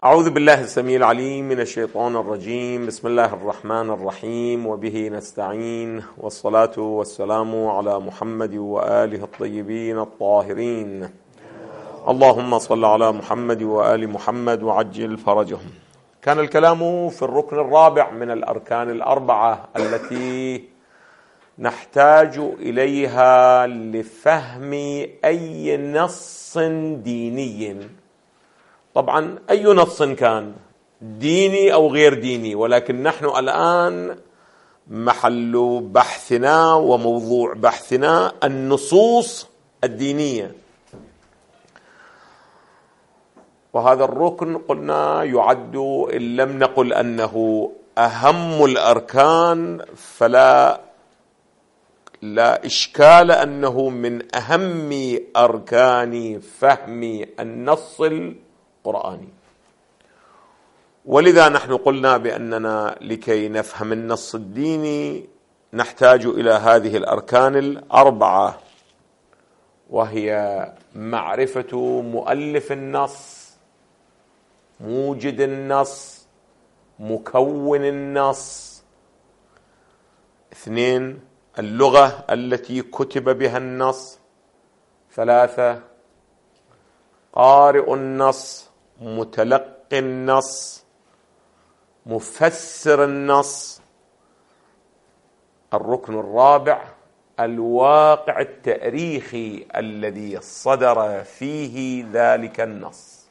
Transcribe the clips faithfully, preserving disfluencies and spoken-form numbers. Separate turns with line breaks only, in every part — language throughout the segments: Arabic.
أعوذ بالله السميع العليم من الشيطان الرجيم. بسم الله الرحمن الرحيم، وبه نستعين، والصلاة والسلام على محمد وآله الطيبين الطاهرين. اللهم صل على محمد وآل محمد وعجل فرجهم. كان الكلام في الركن الرابع من الأركان الأربعة التي نحتاج إليها لفهم أي نص ديني. طبعا أي نص كان ديني أو غير ديني، ولكن نحن الآن محل بحثنا وموضوع بحثنا النصوص الدينية. وهذا الركن قلنا يعد، إن لم نقل أنه أهم الأركان فلا لا إشكال أنه من أهم أركان فهم النص القرآني. ولذا نحن قلنا بأننا لكي نفهم النص الديني نحتاج إلى هذه الأركان الأربعة، وهي معرفة مؤلف النص، موجد النص، مكون النص. اثنين، اللغة التي كتب بها النص. ثلاثة، قارئ النص، متلقي النص، مفسر النص. الركن الرابع، الواقع التاريخي الذي صدر فيه ذلك النص.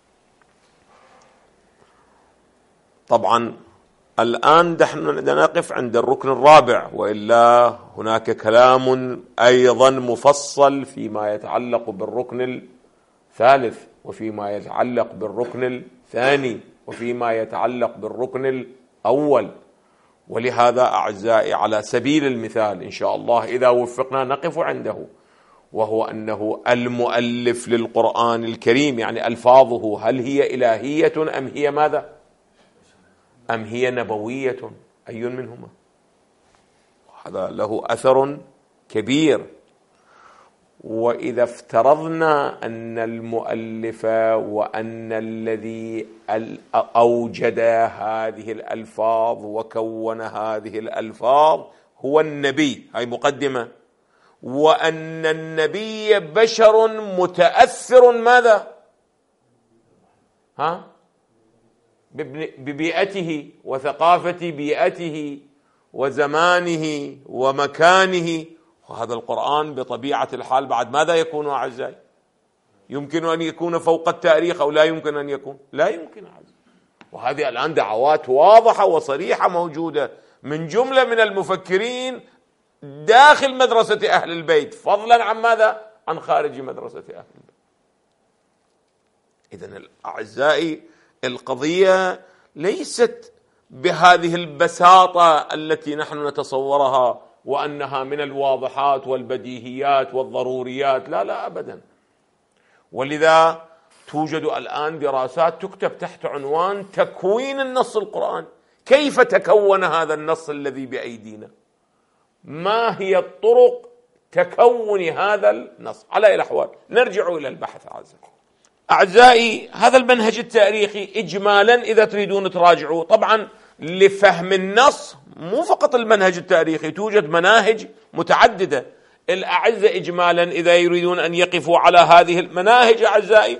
طبعا الآن نحن نقف عند الركن الرابع، وإلا هناك كلام أيضا مفصل فيما يتعلق بالركن الثالث، وفيما يتعلق بالركن الثاني، وفيما يتعلق بالركن الأول. ولهذا أعزائي على سبيل المثال إن شاء الله إذا وفقنا نقف عنده، وهو أنه المؤلف للقرآن الكريم، يعني ألفاظه هل هي إلهية أم هي ماذا؟ أم هي نبوية؟ أي منهما؟ هذا له أثر كبير. وإذا افترضنا أن المؤلف وأن الذي أوجد هذه الألفاظ وكون هذه الألفاظ هو النبي، هاي مقدمة، وأن النبي بشر متأثر ماذا؟ ها؟ ببيئته وثقافة بيئته وزمانه ومكانه. وهذا القرآن بطبيعة الحال بعد ماذا يكون أعزائي؟ يمكن أن يكون فوق التاريخ أو لا يمكن أن يكون؟ لا يمكن أعزائي. وهذه الآن دعوات واضحة وصريحة موجودة من جملة من المفكرين داخل مدرسة أهل البيت، فضلا عن ماذا؟ عن خارج مدرسة أهل البيت. إذن أعزائي القضية ليست بهذه البساطة التي نحن نتصورها، وأنها من الواضحات والبديهيات والضروريات. لا لا أبدا. ولذا توجد الآن دراسات تكتب تحت عنوان تكوين النص القرآني. كيف تكون هذا النص الذي بأيدينا؟ ما هي الطرق تكون هذا النص؟ على أي الأحوال نرجع إلى البحث. أعزائي أعزائي هذا المنهج التاريخي إجمالا إذا تريدون تراجعوا، طبعا لفهم النص مو فقط المنهج التاريخي، توجد مناهج متعددة. الأعزة إجمالا إذا يريدون أن يقفوا على هذه المناهج أعزائي،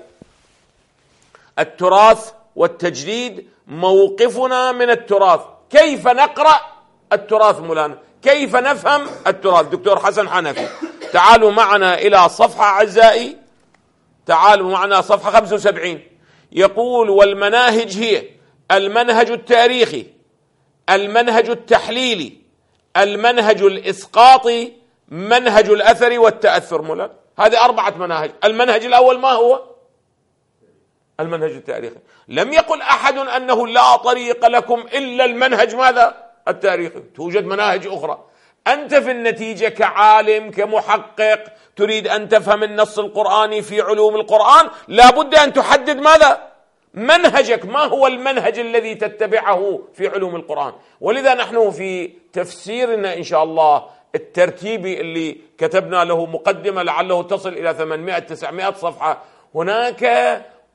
التراث والتجريد. موقفنا من التراث، كيف نقرأ التراث مولانا، كيف نفهم التراث. دكتور حسن حنفي، تعالوا معنا إلى صفحة أعزائي، تعالوا معنا صفحة خمسة وسبعين. يقول: والمناهج هي المنهج التاريخي، المنهج التحليلي، المنهج الإسقاطي، منهج الأثر والتأثر. مولانا هذه أربعة مناهج. المنهج الأول ما هو؟ المنهج التاريخي. لم يقل أحد أنه لا طريق لكم إلا المنهج ماذا؟ التاريخي. توجد مناهج أخرى. أنت في النتيجة كعالم كمحقق تريد أن تفهم النص القرآني في علوم القرآن، لا بد أن تحدد ماذا؟ منهجك. ما هو المنهج الذي تتبعه في علوم القرآن؟ ولذا نحن في تفسيرنا إن شاء الله الترتيبي اللي كتبنا له مقدمة لعله تصل إلى ثمانمائة تسعمائة صفحة، هناك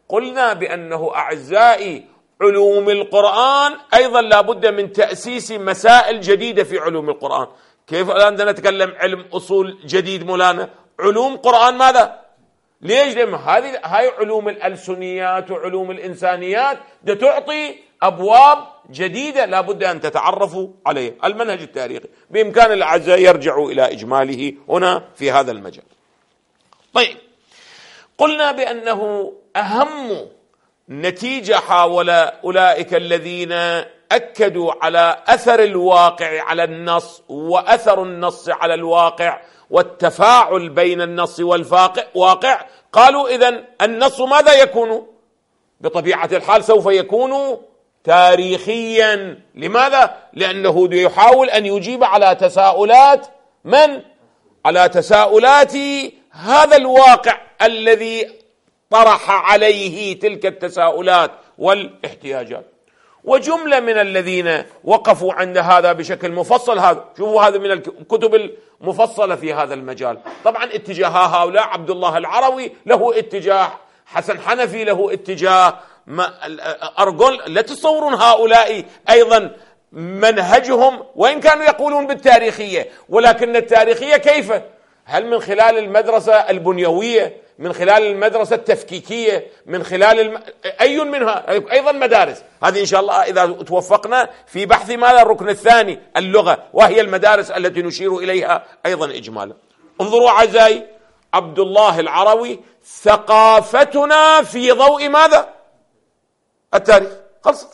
قلنا بأنه أعزائي علوم القرآن أيضا لا بد من تأسيس مسائل جديدة في علوم القرآن. كيف الآن نتكلم علم أصول جديد مولانا؟ علوم قرآن ماذا؟ ليش؟ لأن هذه هاي علوم الألسنيات وعلوم الإنسانيات ده تعطي أبواب جديدة لا بد أن تتعرفوا عليه. المنهج التاريخي بإمكان الأعزاء يرجعوا إلى إجماله هنا في هذا المجال. طيب، قلنا بأنه أهم نتيجة حاول أولئك الذين أكدوا على أثر الواقع على النص وأثر النص على الواقع والتفاعل بين النص والواقع، قالوا إذن النص ماذا يكون؟ بطبيعة الحال سوف يكون تاريخيا. لماذا؟ لأنه يحاول أن يجيب على تساؤلات من؟ على تساؤلات هذا الواقع الذي طرح عليه تلك التساؤلات والاحتياجات. وجملة من الذين وقفوا عند هذا بشكل مفصل، هذا شوفوا هذا من الكتب المفصلة في هذا المجال. طبعا اتجاه هؤلاء عبد الله العروي له اتجاه، حسن حنفي له اتجاه، أرغون. لا تصورون هؤلاء أيضا منهجهم وإن كانوا يقولون بالتاريخية، ولكن التاريخية كيف؟ هل من خلال المدرسة البنيوية، من خلال المدرسة التفكيكية، من خلال الم... أي منها أيضا مدارس. هذه إن شاء الله إذا توفقنا في بحث ماذا الركن الثاني اللغة، وهي المدارس التي نشير إليها أيضا إجمالا. انظروا أعزائي، عبد الله العروي: ثقافتنا في ضوء ماذا؟ التاريخ. خلصت.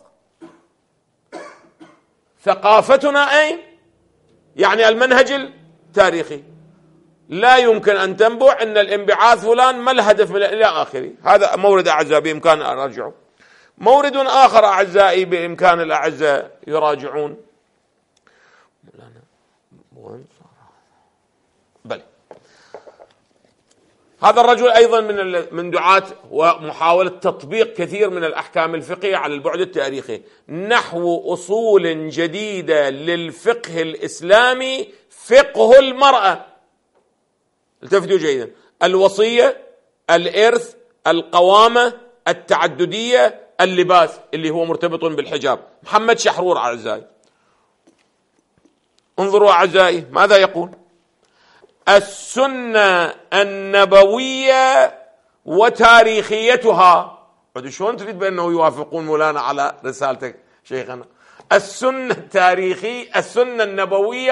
ثقافتنا أين؟ يعني المنهج التاريخي. لا يمكن أن تنبع أن الانبعاث فلان ما الهدف من إلى آخره. هذا مورد أعزائي بإمكان أن أرجعه. مورد آخر أعزائي بإمكان الأعزاء يراجعون. بل هذا الرجل أيضا من من دعاة ومحاولة تطبيق كثير من الأحكام الفقهية على البعد التاريخي. نحو أصول جديدة للفقه الإسلامي، فقه المرأة. التفتوا جيدا: الوصية، الإرث، القوامة، التعددية، اللباس اللي هو مرتبط بالحجاب. محمد شحرور أعزائي. انظروا أعزائي ماذا يقول: السنة النبوية وتاريخيتها. شلون تريد بأنه يوافقون مولانا على رسالتك شيخنا؟ السنة التاريخي، السنة النبوية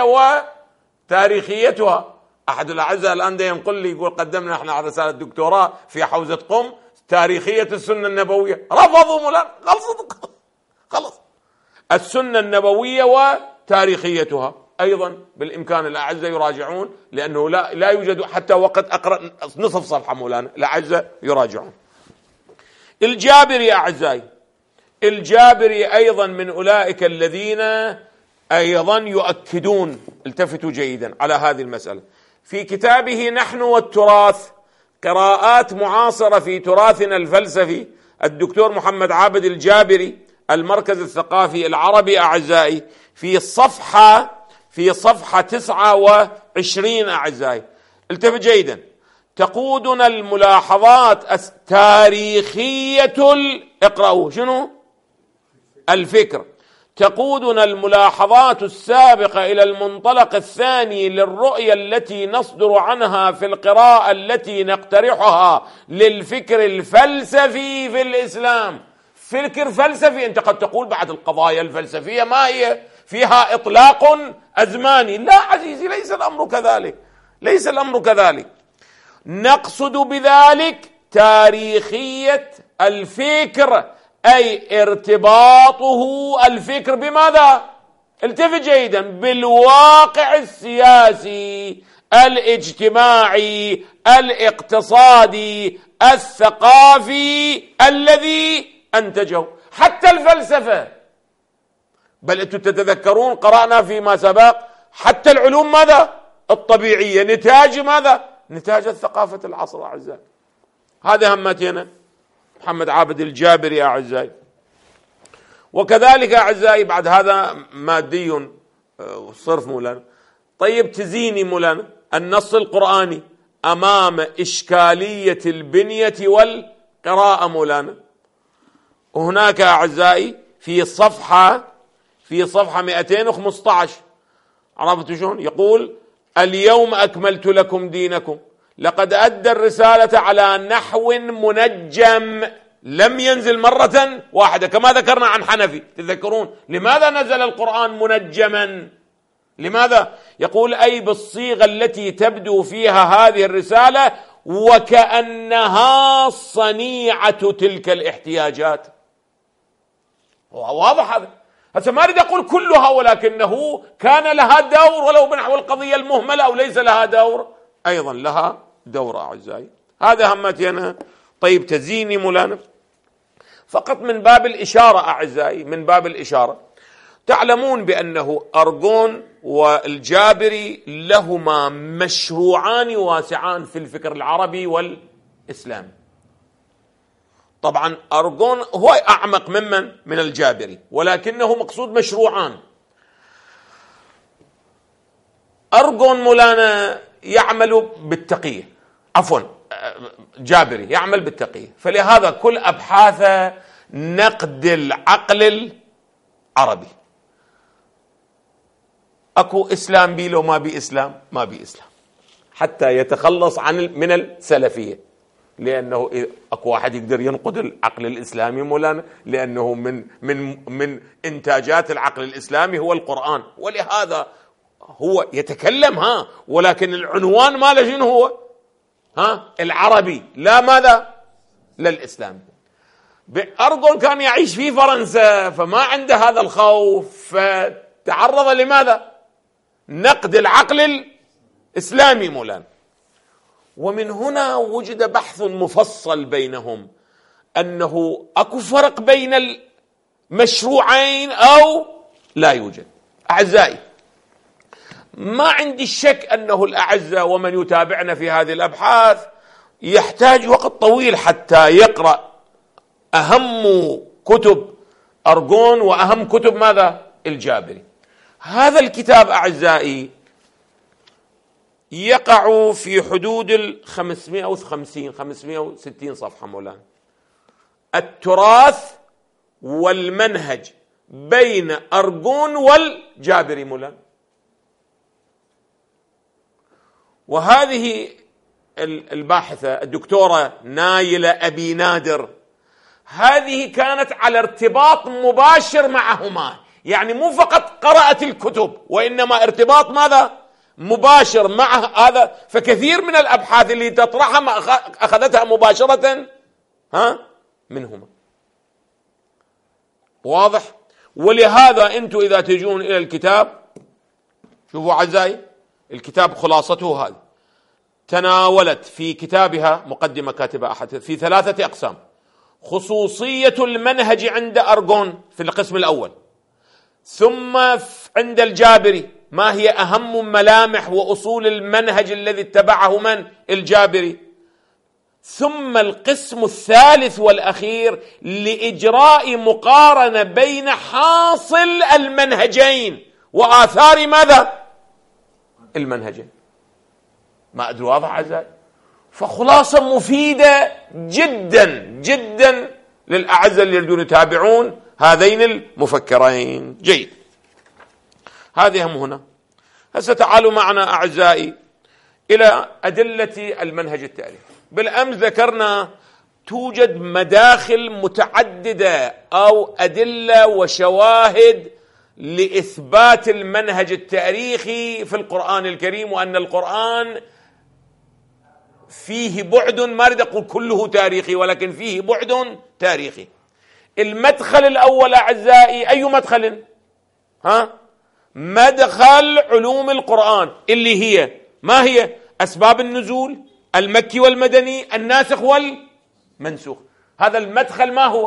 وتاريخيتها. أحد الأعزاء الآن ده ينقل لي يقول قدمنا احنا على رسالة دكتوراه في حوزة قم تاريخية السنة النبوية. رفضوا مولانا. خلصت. خلص. السنة النبوية وتاريخيتها أيضا بالإمكان الأعزاء يراجعون، لأنه لا لا يوجد حتى وقت أقرأ نصف صفحة مولانا. الأعزاء يراجعون. الجابري أعزائي، الجابري أيضا من أولئك الذين أيضا يؤكدون، التفتوا جيدا على هذه المسألة. في كتابه نحن والتراث، قراءات معاصرة في تراثنا الفلسفي، الدكتور محمد عابد الجابري، المركز الثقافي العربي أعزائي، في الصفحة في صفحة تسعة وعشرين أعزائي، التفت جيدا: تقودنا الملاحظات التاريخية اقرأوا شنو؟ الفكر. تقودنا الملاحظات السابقة إلى المنطلق الثاني للرؤية التي نصدر عنها في القراءة التي نقترحها للفكر الفلسفي في الإسلام. فكر فلسفي، أنت قد تقول بعد القضايا الفلسفية ما هي؟ فيها إطلاق أزماني. لا عزيزي، ليس الأمر كذلك، ليس الأمر كذلك. نقصد بذلك تاريخية الفكر، أي ارتباطه الفكر بماذا؟ التفت جيدا: بالواقع السياسي، الاجتماعي، الاقتصادي، الثقافي الذي أنتجه. حتى الفلسفة، بل أنتم تتذكرون قرأنا فيما سبق حتى العلوم ماذا؟ الطبيعية نتاج ماذا؟ نتاج الثقافة العصر أعزائي. هذا همتنا محمد عابد الجابري أعزائي. وكذلك أعزائي بعد هذا مادي صرف مولانا. طيب تزيني مولانا النص القرآني أمام إشكالية البنية قراءة مولانا. وهناك أعزائي في صفحة في صفحة مئتين وخمسة عشر عرفتوا شلون؟ يقول: اليوم أكملت لكم دينكم، لقد أدى الرسالة على نحو منجم لم ينزل مرة واحدة، كما ذكرنا عن حنفي. تذكرون لماذا نزل القرآن منجما؟ لماذا؟ يقول: أي بالصيغة التي تبدو فيها هذه الرسالة وكأنها صنيعة تلك الاحتياجات. واضح هذا؟ هسه ما أريد أقول كلها، ولكنه كان لها دور، ولو بنحو القضية المهملة أو ليس لها دور، أيضا لها دور أعزائي. هذا همتي أنا. طيب تزيني مولانا فقط من باب الإشارة أعزائي، من باب الإشارة. تعلمون بأنه أرغون والجابري لهما مشروعان واسعان في الفكر العربي والإسلامي. طبعا أرغون هو أعمق ممن من الجابري، ولكنه مقصود مشروعان. أرغون مولانا يعمل بالتقية، عفوا جابري يعمل بالتقية، فلهذا كل أبحاثه نقد العقل العربي. أكو إسلام بي لو ما بي إسلام، ما بي إسلام، حتى يتخلص عن من السلفية، لأنه أكو واحد يقدر ينقد العقل الإسلامي مولانا، لأنه من من من إنتاجات العقل الإسلامي هو القرآن، ولهذا هو يتكلم ها، ولكن العنوان ماله شنو هو؟ ها العربي، لا ماذا؟ لا الإسلامي. أرغون كان يعيش في فرنسا، فما عنده هذا الخوف، فتعرض لماذا؟ نقد العقل الإسلامي مولانا. ومن هنا وجد بحث مفصل بينهم، أنه أكو فرق بين المشروعين أو لا يوجد. أعزائي، ما عندي الشك أنه الأعزة ومن يتابعنا في هذه الأبحاث يحتاج وقت طويل حتى يقرأ أهم كتب أرغون وأهم كتب ماذا؟ الجابري. هذا الكتاب أعزائي يقع في حدود الخمسمائة وخمسين خمسمائة وستين صفحة مولانا. التراث والمنهج بين أرغون والجابري مولانا. وهذه الباحثة الدكتورة نايلة أبي نادر، هذه كانت على ارتباط مباشر معهما، يعني مو فقط قرأت الكتب، وإنما ارتباط ماذا؟ مباشر مع هذا. فكثير من الأبحاث اللي تطرحها أخذتها مباشرة ها منهما. واضح؟ ولهذا أنتم إذا تجون إلى الكتاب، شوفوا أعزائي، الكتاب خلاصته هذه، تناولت في كتابها مقدمة كاتبة أحد في ثلاثة أقسام: خصوصية المنهج عند أرغون في القسم الأول، ثم عند الجابري ما هي أهم ملامح وأصول المنهج الذي اتبعه من؟ الجابري، ثم القسم الثالث والأخير لإجراء مقارنة بين حاصل المنهجين وآثار ماذا؟ المنهجين. ما أدري واضح أعزائي؟ فخلاصة مفيدة جدا جدا للأعزة اللي يريدون يتابعون هذين المفكرين. جيد، هذه هم هنا. هسه تعالوا معنا أعزائي إلى أدلة المنهج التاريخي. بالأمس ذكرنا توجد مداخل متعددة أو أدلة وشواهد لإثبات المنهج التاريخي في القرآن الكريم، وأن القرآن فيه بعد، ما أريد أقول كله تاريخي، ولكن فيه بعد تاريخي. المدخل الأول أعزائي أي مدخل؟ ها؟ مدخل علوم القرآن، اللي هي ما هي؟ أسباب النزول، المكي والمدني، الناسخ والمنسوخ. هذا المدخل ما هو؟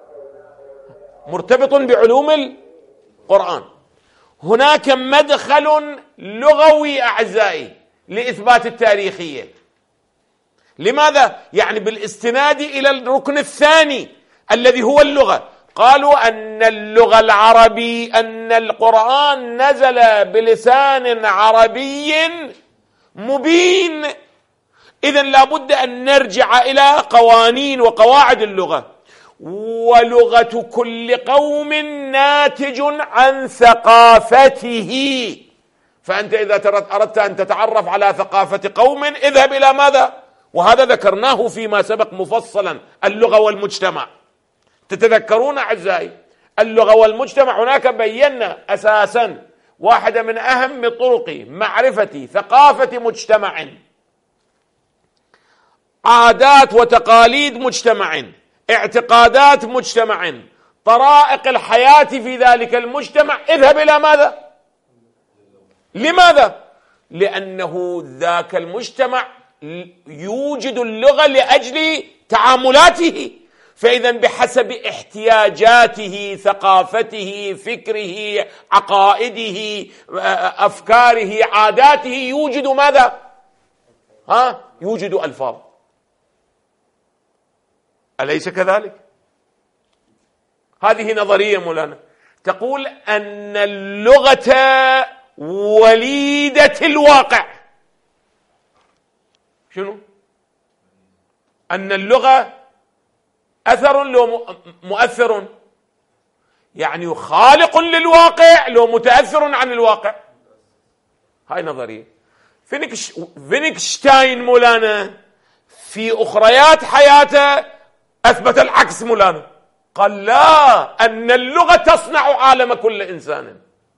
مرتبط بعلوم القرآن. هناك مدخل لغوي أعزائي لإثبات التاريخية. لماذا؟ يعني بالاستناد إلى الركن الثاني الذي هو اللغة. قالوا أن اللغة العربي، أن القرآن نزل بلسان عربي مبين، إذن لابد أن نرجع إلى قوانين وقواعد اللغة. ولغة كل قوم ناتج عن ثقافته، فأنت إذا أردت أن تتعرف على ثقافة قوم اذهب إلى ماذا؟ وهذا ذكرناه فيما سبق مفصلا، اللغة والمجتمع. تتذكرون أعزائي اللغة والمجتمع، هناك بينا أساسا واحدة من أهم طرق معرفة ثقافة مجتمع، عادات وتقاليد مجتمع، اعتقادات مجتمع، طرائق الحياة في ذلك المجتمع. اذهب إلى ماذا؟ لماذا؟ لأنه ذاك المجتمع يوجد اللغة لأجل تعاملاته، فإذا بحسب احتياجاته، ثقافته، فكره، عقائده، أفكاره، عاداته، يوجد ماذا؟ ها؟ يوجد ألفاظ. أليس كذلك؟ هذه نظرية مولانا تقول أن اللغة وليدة الواقع. شنو؟ أن اللغة أثر لو مؤثر، يعني خالق للواقع لو متأثر عن الواقع. هاي نظرية. فينكش فينكشتاين مولانا في أخريات حياته أثبت العكس مولانا، قال لا، أن اللغة تصنع عالم كل إنسان.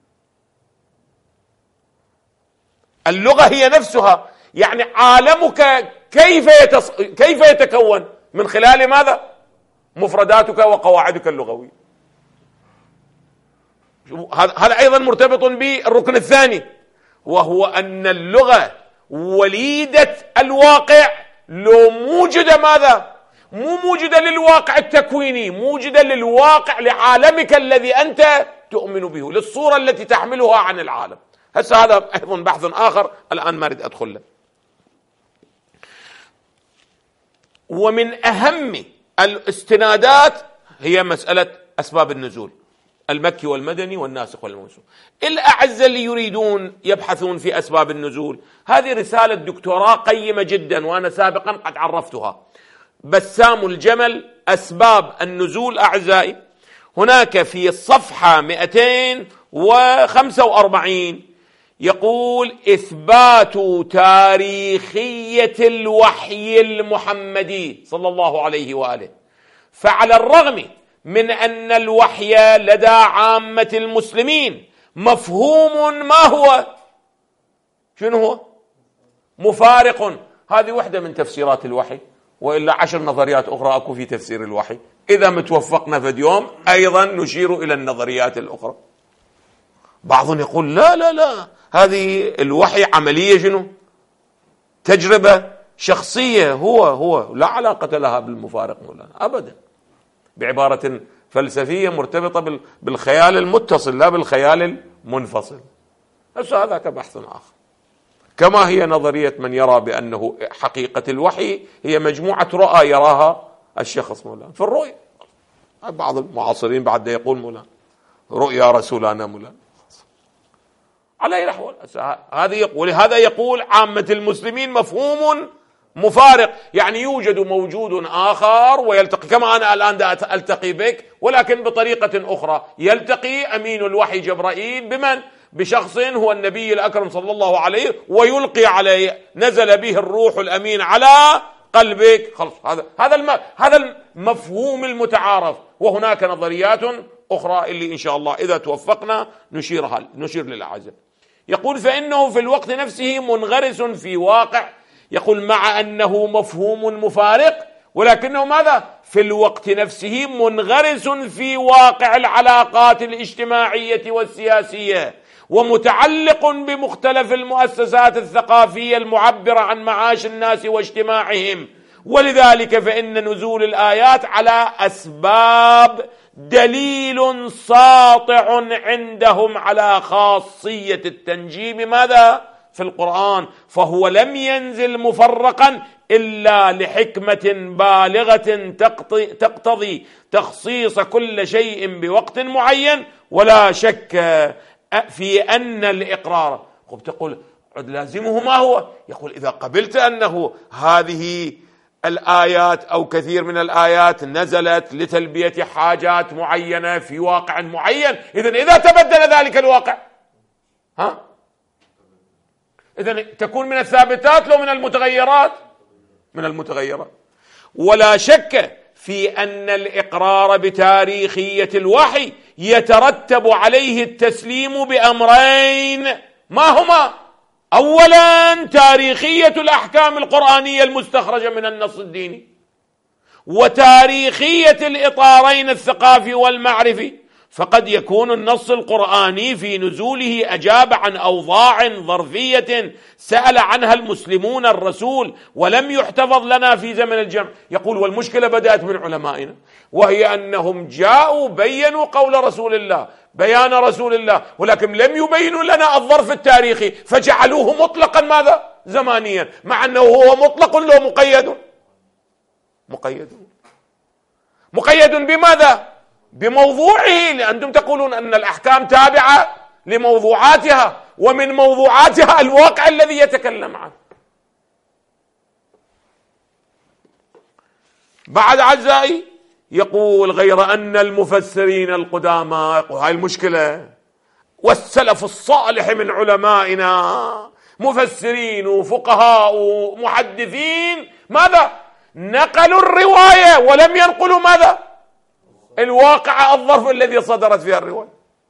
اللغة هي نفسها، يعني عالمك كيف يتص... كيف يتكون؟ من خلال ماذا؟ مفرداتك وقواعدك اللغوية. هذا أيضا مرتبط بالركن الثاني، وهو أن اللغة وليدة الواقع لو موجدة ماذا؟ مو موجدة للواقع التكويني، موجدة للواقع لعالمك الذي أنت تؤمن به، للصورة التي تحملها عن العالم. هسه هذا أيضا بحث آخر الآن ما أريد أدخل له. ومن أهم الاستنادات هي مسألة أسباب النزول المكي والمدني والناسخ والمنسوخ. الأعزة اللي يريدون يبحثون في أسباب النزول، هذه رسالة دكتوراه قيمة جدا وأنا سابقا قد عرفتها، بسام الجمل، أسباب النزول. أعزائي هناك في الصفحة مئتين وخمسة وأربعين يقول إثبات تاريخية الوحي المحمدي صلى الله عليه وآله. فعلى الرغم من أن الوحي لدى عامة المسلمين مفهوم ما هو؟ شنو هو؟ مفارق. هذه وحدة من تفسيرات الوحي، وإلا عشر نظريات أخرى أكو في تفسير الوحي. إذا متوفقنا في اليوم أيضا نشير إلى النظريات الأخرى. بعضهم يقول لا لا لا، هذه الوحي عملية، شنو؟ تجربة شخصية، هو هو لا علاقة لها بالمفارق مولانا أبدا، بعبارة فلسفية مرتبطة بالخيال المتصل لا بالخيال المنفصل. بس هذا كبحث آخر. كما هي نظرية من يرى بأنه حقيقة الوحي هي مجموعة رؤى يراها الشخص مولانا في الرؤية. بعض المعاصرين بعد يقول مولانا رؤيا رسولنا مولانا على أي نحو. هذه ولهذا يقول عامة المسلمين مفهوم مفارق، يعني يوجد موجود آخر ويلتقي، كما أنا الآن ألتقي بك ولكن بطريقة أخرى. يلتقي أمين الوحي جبرائيل بمن؟ بشخص هو النبي الأكرم صلى الله عليه، ويلقي عليه، نزل به الروح الأمين على قلبك. خلص، هذا هذا الم... هذا المفهوم المتعارف. وهناك نظريات أخرى اللي إن شاء الله إذا توفقنا نشيرها نشير للأعزاء. يقول فإنه في الوقت نفسه منغرس في واقع، يقول مع أنه مفهوم مفارق ولكنه ماذا؟ في الوقت نفسه منغرس في واقع العلاقات الاجتماعية والسياسية، ومتعلق بمختلف المؤسسات الثقافية المعبرة عن معاش الناس واجتماعهم. ولذلك فإن نزول الآيات على أسباب دليل ساطع عندهم على خاصية التنجيم ماذا؟ في القرآن، فهو لم ينزل مفرقا إلا لحكمة بالغة تقتضي تخصيص كل شيء بوقت معين. ولا شك في أن الإقرار، خب تقول عد لازمه ما هو؟ يقول إذا قبلت أنه هذه الآيات أو كثير من الآيات نزلت لتلبية حاجات معينة في واقع معين، إذن إذا تبدل ذلك الواقع ها إذن تكون من الثابتات لو من المتغيرات؟ من المتغيرات. ولا شك في أن الإقرار بتاريخية الوحي يترتب عليه التسليم بأمرين، ما هما؟ أولا تاريخية الأحكام القرآنية المستخرجة من النص الديني، وتاريخية الإطارين الثقافي والمعرفي. فقد يكون النص القرآني في نزوله أجاب عن أوضاع ظرفية سأل عنها المسلمون الرسول ولم يحتفظ لنا في زمن الجمع. يقول والمشكلة بدأت من علمائنا، وهي أنهم جاءوا بيّنوا قول رسول الله، بيان رسول الله، ولكن لم يبينوا لنا الظرف التاريخي، فجعلوه مطلقا ماذا؟ زمانيا، مع أنه هو مطلق له مقيد. مقيد مقيد بماذا؟ بموضوعه، لأنتم تقولون أن الأحكام تابعة لموضوعاتها، ومن موضوعاتها الواقع الذي يتكلم عنه. بعد أعزائي يقول غير أن المفسرين القدامى، يقول هاي المشكلة، والسلف الصالح من علمائنا مفسرين وفقهاء ومحدثين ماذا؟ نقلوا الرواية ولم ينقلوا ماذا؟ الواقع، الظرف الذي صدرت فيها الرواية.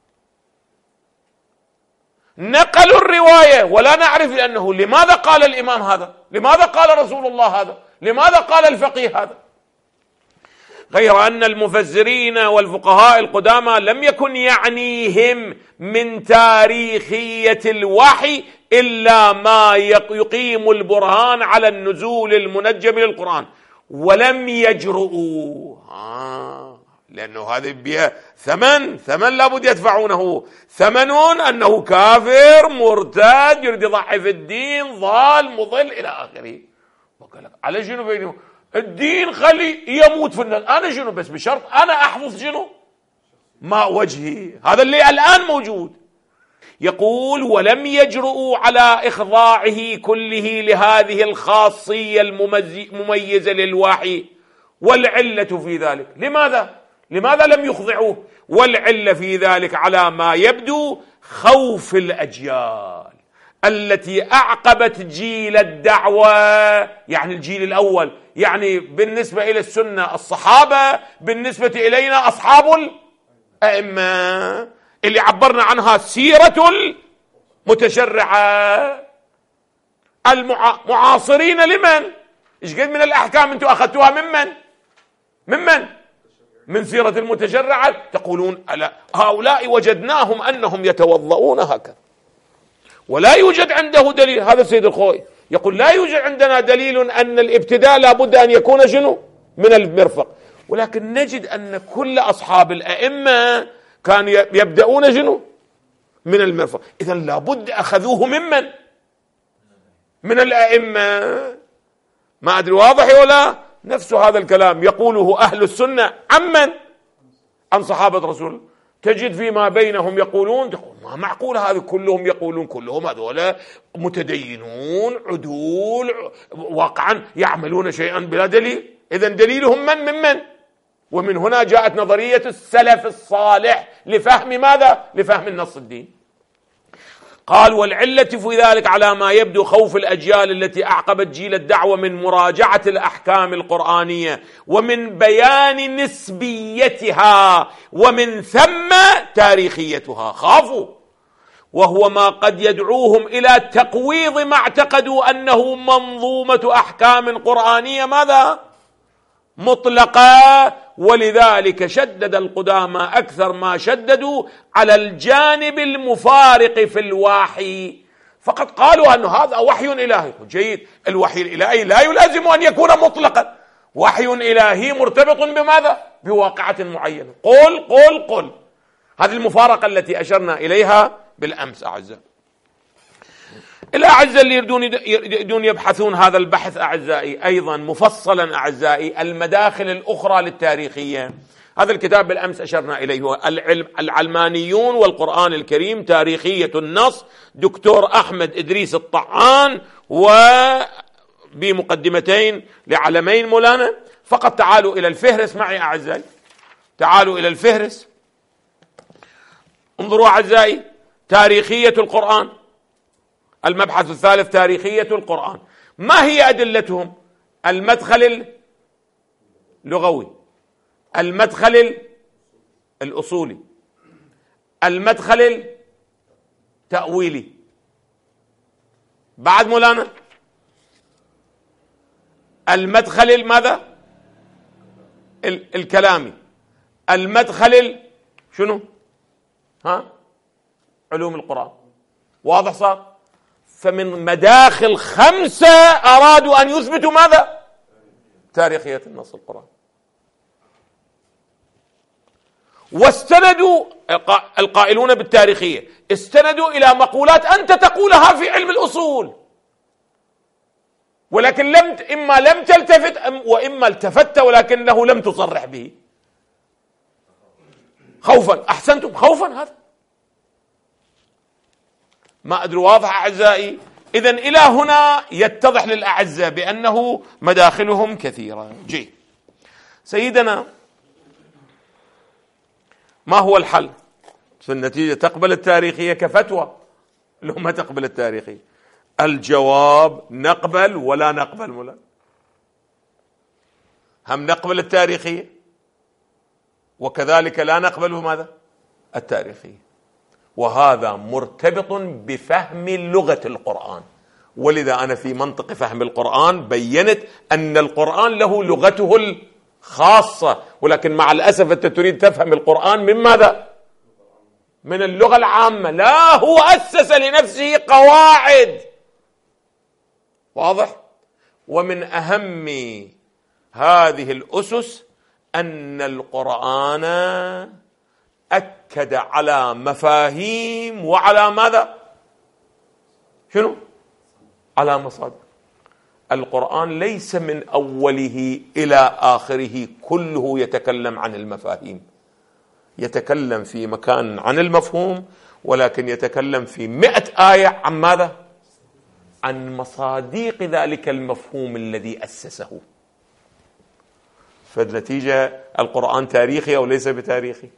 نقلوا الرواية ولا نعرف لأنه لماذا قال الإمام هذا؟ لماذا قال رسول الله هذا؟ لماذا قال الفقيه هذا؟ غير أن المفسرين والفقهاء القدامى لم يكن يعنيهم من تاريخية الوحي إلا ما يقيم البرهان على النزول المنجم للقرآن، ولم يجرؤوا آه لأنه هذه بها ثمن، ثمن لابد يدفعونه، ثمن أنه كافر مرتد يريد يضعف الدين ضال مضل إلى آخره. وقال لك على شنو بينه الدين خلي يموت في الناس، أنا شنو بس بشرط أنا أحفظ شنو ما وجهي، هذا اللي الآن موجود. يقول ولم يجرؤوا على إخضاعه كله لهذه الخاصية المميزة للوحي، والعلة في ذلك لماذا؟ لماذا لم يخضعوه؟ والعلة في ذلك على ما يبدو خوف الأجيال التي أعقبت جيل الدعوة، يعني الجيل الأول، يعني بالنسبة إلى السنة الصحابة، بالنسبة إلينا أصحاب الأئمة اللي عبرنا عنها سيرة المتشرعة المعاصرين لمن؟ إيش قد من الأحكام أنتم أخذتوها ممن؟ ممن؟ من سيرة المتشرعة. تقولون ألا هؤلاء وجدناهم أنهم يتوضؤون هكذا، ولا يوجد عنده دليل. هذا السيد الخوئي يقول لا يوجد عندنا دليل أن الابتداء لابد أن يكون شنو؟ من المرفق، ولكن نجد أن كل أصحاب الأئمة كانوا يبدأون شنو؟ من المرفق. إذن لابد أخذوه ممن؟ من الأئمة. ما أدري واضح ولا؟ نفس هذا الكلام يقوله أهل السنة عمن؟ عن صحابة رسول. تجد فيما بينهم يقولون ما معقول هذا كلهم يقولون كلهم هذولا متدينون عدول واقعا يعملون شيئا بلا دليل. إذن دليلهم من من من؟ ومن هنا جاءت نظرية السلف الصالح لفهم ماذا؟ لفهم النص الدين. قال والعلة في ذلك على ما يبدو خوف الأجيال التي أعقبت جيل الدعوة من مراجعة الأحكام القرآنية ومن بيان نسبيتها ومن ثم تاريخيتها. خافوا، وهو ما قد يدعوهم إلى تقويض ما اعتقدوا أنه منظومة أحكام قرآنية ماذا؟ مطلقة. ولذلك شدد القدامى أكثر ما شددوا على الجانب المفارق في الوحي، فقد قالوا أن هذا وحي إلهي. جيد، الوحي الإلهي لا يلازم أن يكون مطلقا، وحي إلهي مرتبط بماذا؟ بواقعة معينة. قل قل قل هذه المفارقة التي أشرنا إليها بالأمس. أعزائي الأعزاء اللي يريدون يبحثون هذا البحث أعزائي أيضا مفصلا أعزائي المداخل الأخرى للتاريخية، هذا الكتاب بالأمس أشرنا إليه هو العلم العلمانيون والقرآن الكريم تاريخية النص، دكتور أحمد إدريس الطعان، وبمقدمتين لعلمين مولانا. فقط تعالوا إلى الفهرس معي أعزائي، تعالوا إلى الفهرس، انظروا أعزائي. تاريخية القرآن، المبحث الثالث تاريخية القرآن. ما هي أدلتهم؟ المدخل اللغوي، المدخل الأصولي، المدخل التأويلي، بعد مولانا المدخل ماذا؟ الكلامي، المدخل شنو؟ ها؟ علوم القرآن. واضح صار؟ فمن مداخل خمسة أرادوا أن يثبتوا ماذا؟ تاريخية النص القرآن. واستندوا القائلون بالتاريخية استندوا إلى مقولات أنت تقولها في علم الأصول، ولكن لم إما لم تلتفت وإما التفت ولكنه لم تصرح به خوفا. أحسنتم، خوفا. هذا ما أدري واضح أعزائي؟ إذن إلى هنا يتضح للأعزاء بأنه مداخلهم كثيرة. جي سيدنا، ما هو الحل؟ في النتيجة تقبل التاريخية كفتوى لو ما تقبل التاريخية؟ الجواب نقبل ولا نقبل مولانا. هم نقبل التاريخية وكذلك لا نقبل ماذا؟ التاريخية. وهذا مرتبط بفهم لغة القرآن، ولذا أنا في منطق فهم القرآن بيّنت أن القرآن له لغته الخاصة، ولكن مع الأسف أنت تريد تفهم القرآن من ماذا؟ من اللغة العامة. لا، هو أسس لنفسه قواعد. واضح؟ ومن أهم هذه الأسس أن القرآن أكد على مفاهيم وعلى ماذا؟ شنو؟ على مصادر. القرآن ليس من أوله إلى آخره كله يتكلم عن المفاهيم، يتكلم في مكان عن المفهوم، ولكن يتكلم في مئة آية عن ماذا؟ عن مصادق ذلك المفهوم الذي أسسه. فالنتيجة القرآن تاريخي أو ليس بتاريخي؟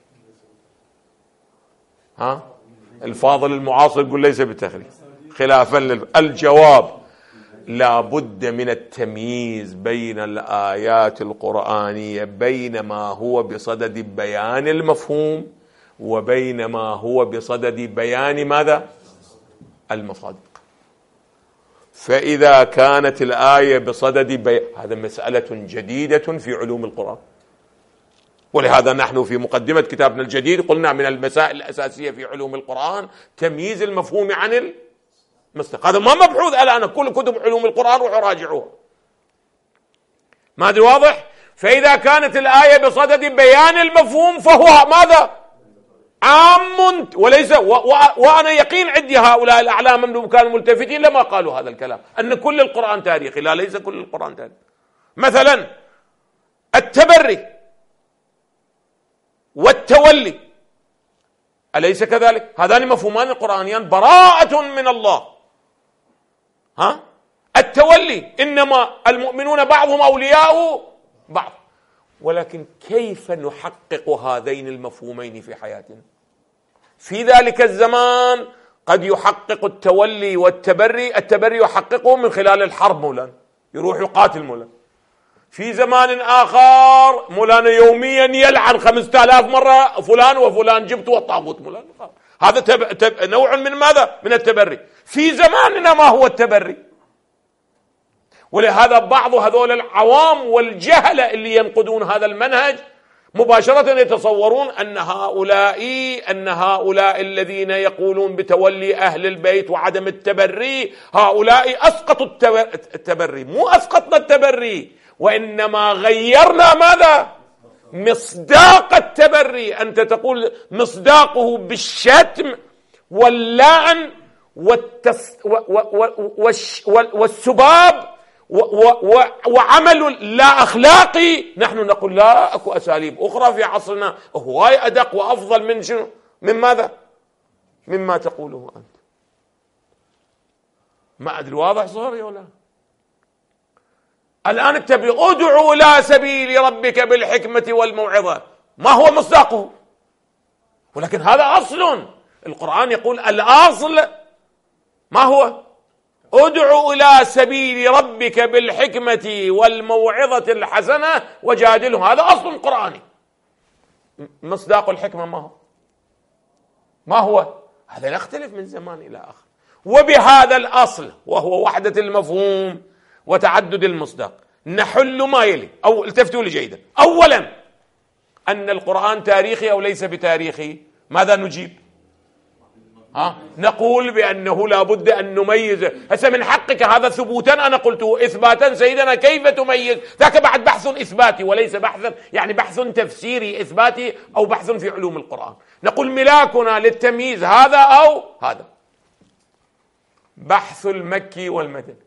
ها؟ الفاضل المعاصر يقول ليس بتاريخي خلافا لل... الجواب لا بد من التمييز بين الآيات القرآنية بين ما هو بصدد بيان المفهوم وبين ما هو بصدد بيان ماذا؟ المصادق. فإذا كانت الآية بصدد بيان، هذا مسألة جديدة في علوم القرآن، ولهذا نحن في مقدمة كتابنا الجديد قلنا من المسائل الأساسية في علوم القرآن تمييز المفهوم عن المصدق. هذا ما مبحوث الآن، كل كتب علوم القرآن روحوا راجعوها. ما أدري واضح؟ فإذا كانت الآية بصدد بيان المفهوم فهو ماذا؟ عام، وليس و و وأنا يقين عندي هؤلاء الأعلام من كانوا ملتفتين لما قالوا هذا الكلام أن كل القرآن تاريخي. لا، ليس كل القرآن تاريخي. مثلا التبري والتولي أليس كذلك؟ هذان مفهومان قرآنيان، براءة من الله. ها؟ التولي إنما المؤمنون بعضهم أولياء بعض، ولكن كيف نحقق هذين المفهومين في حياتنا؟ في ذلك الزمان قد يحقق التولي والتبري، التبري يحققه من خلال الحرب مولانا، يروح يقاتل مولانا. في زمان آخر مولانا يوميا يلعن خمسة آلاف مرة فلان وفلان جبت والطاغوت مولانا. هذا تب... تب... نوع من ماذا؟ من التبري. في زماننا ما هو التبري؟ ولهذا بعض هذول العوام والجهلة اللي ينقدون هذا المنهج مباشرة يتصورون أن هؤلاء أن هؤلاء الذين يقولون بتولي أهل البيت وعدم التبري هؤلاء أسقطوا التبري. مو أسقطنا التبري، وإنما غيرنا ماذا؟ مصداق التبري. أنت تقول مصداقه بالشتم واللعن والتس... و... و... و... والسباب وعمل لا أخلاقي، نحن نقول لا، أكو أساليب أخرى في عصرنا هواي أدق وأفضل من شنو؟ من ماذا؟ مما تقوله أنت. ما أدري واضح صوري ولا؟ الآن اتبع ادعوا إلى سبيل ربك بالحكمة والموعظة، ما هو مصداقه؟ ولكن هذا أصل القرآن يقول الأصل ما هو؟ ادعوا إلى سبيل ربك بالحكمة والموعظة الحسنة وجادلهم، هذا أصل قرآني. مصداق الحكمة ما هو؟ ما هو؟ هذا يختلف من زمان إلى آخر. وبهذا الأصل وهو وحدة المفهوم وتعدد المصداق نحل ما يلي، أو التفتوا لي جيدا. أولا، أن القرآن تاريخي أو ليس بتاريخي؟ ماذا نجيب؟ ها؟ نقول بأنه لا بد أن نميز. هسه من حقك هذا ثبوتا أنا قلته، إثباتا سيدنا كيف تميز؟ ذاك بعد بحث إثباتي وليس بحثا يعني بحث تفسيري إثباتي أو بحث في علوم القرآن. نقول ملاكنا للتمييز هذا أو هذا. بحث المكي والمدني.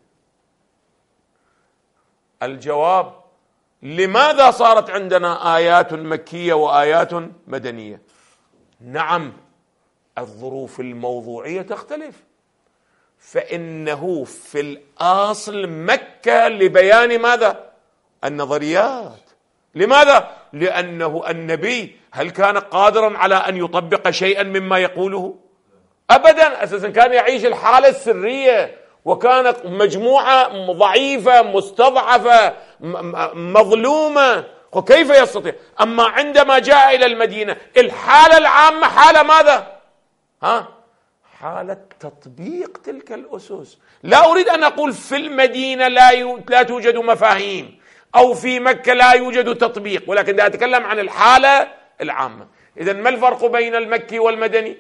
الجواب: لماذا صارت عندنا آيات مكية وآيات مدنية؟ نعم، الظروف الموضوعية تختلف، فإنه في الأصل مكة لبيان ماذا؟ النظريات. لماذا؟ لأنه النبي هل كان قادرا على أن يطبق شيئا مما يقوله؟ أبدا، أساسا كان يعيش الحالة السرية، وكانت مجموعة ضعيفة مستضعفة مظلومة، وكيف يستطيع؟ أما عندما جاء إلى المدينة الحالة العامة حالة ماذا؟ ها؟ حالة تطبيق تلك الأسس. لا أريد أن أقول في المدينة لا لا توجد مفاهيم، أو في مكة لا يوجد تطبيق، ولكن لا أتكلم عن الحالة العامة. إذن ما الفرق بين المكي والمدني؟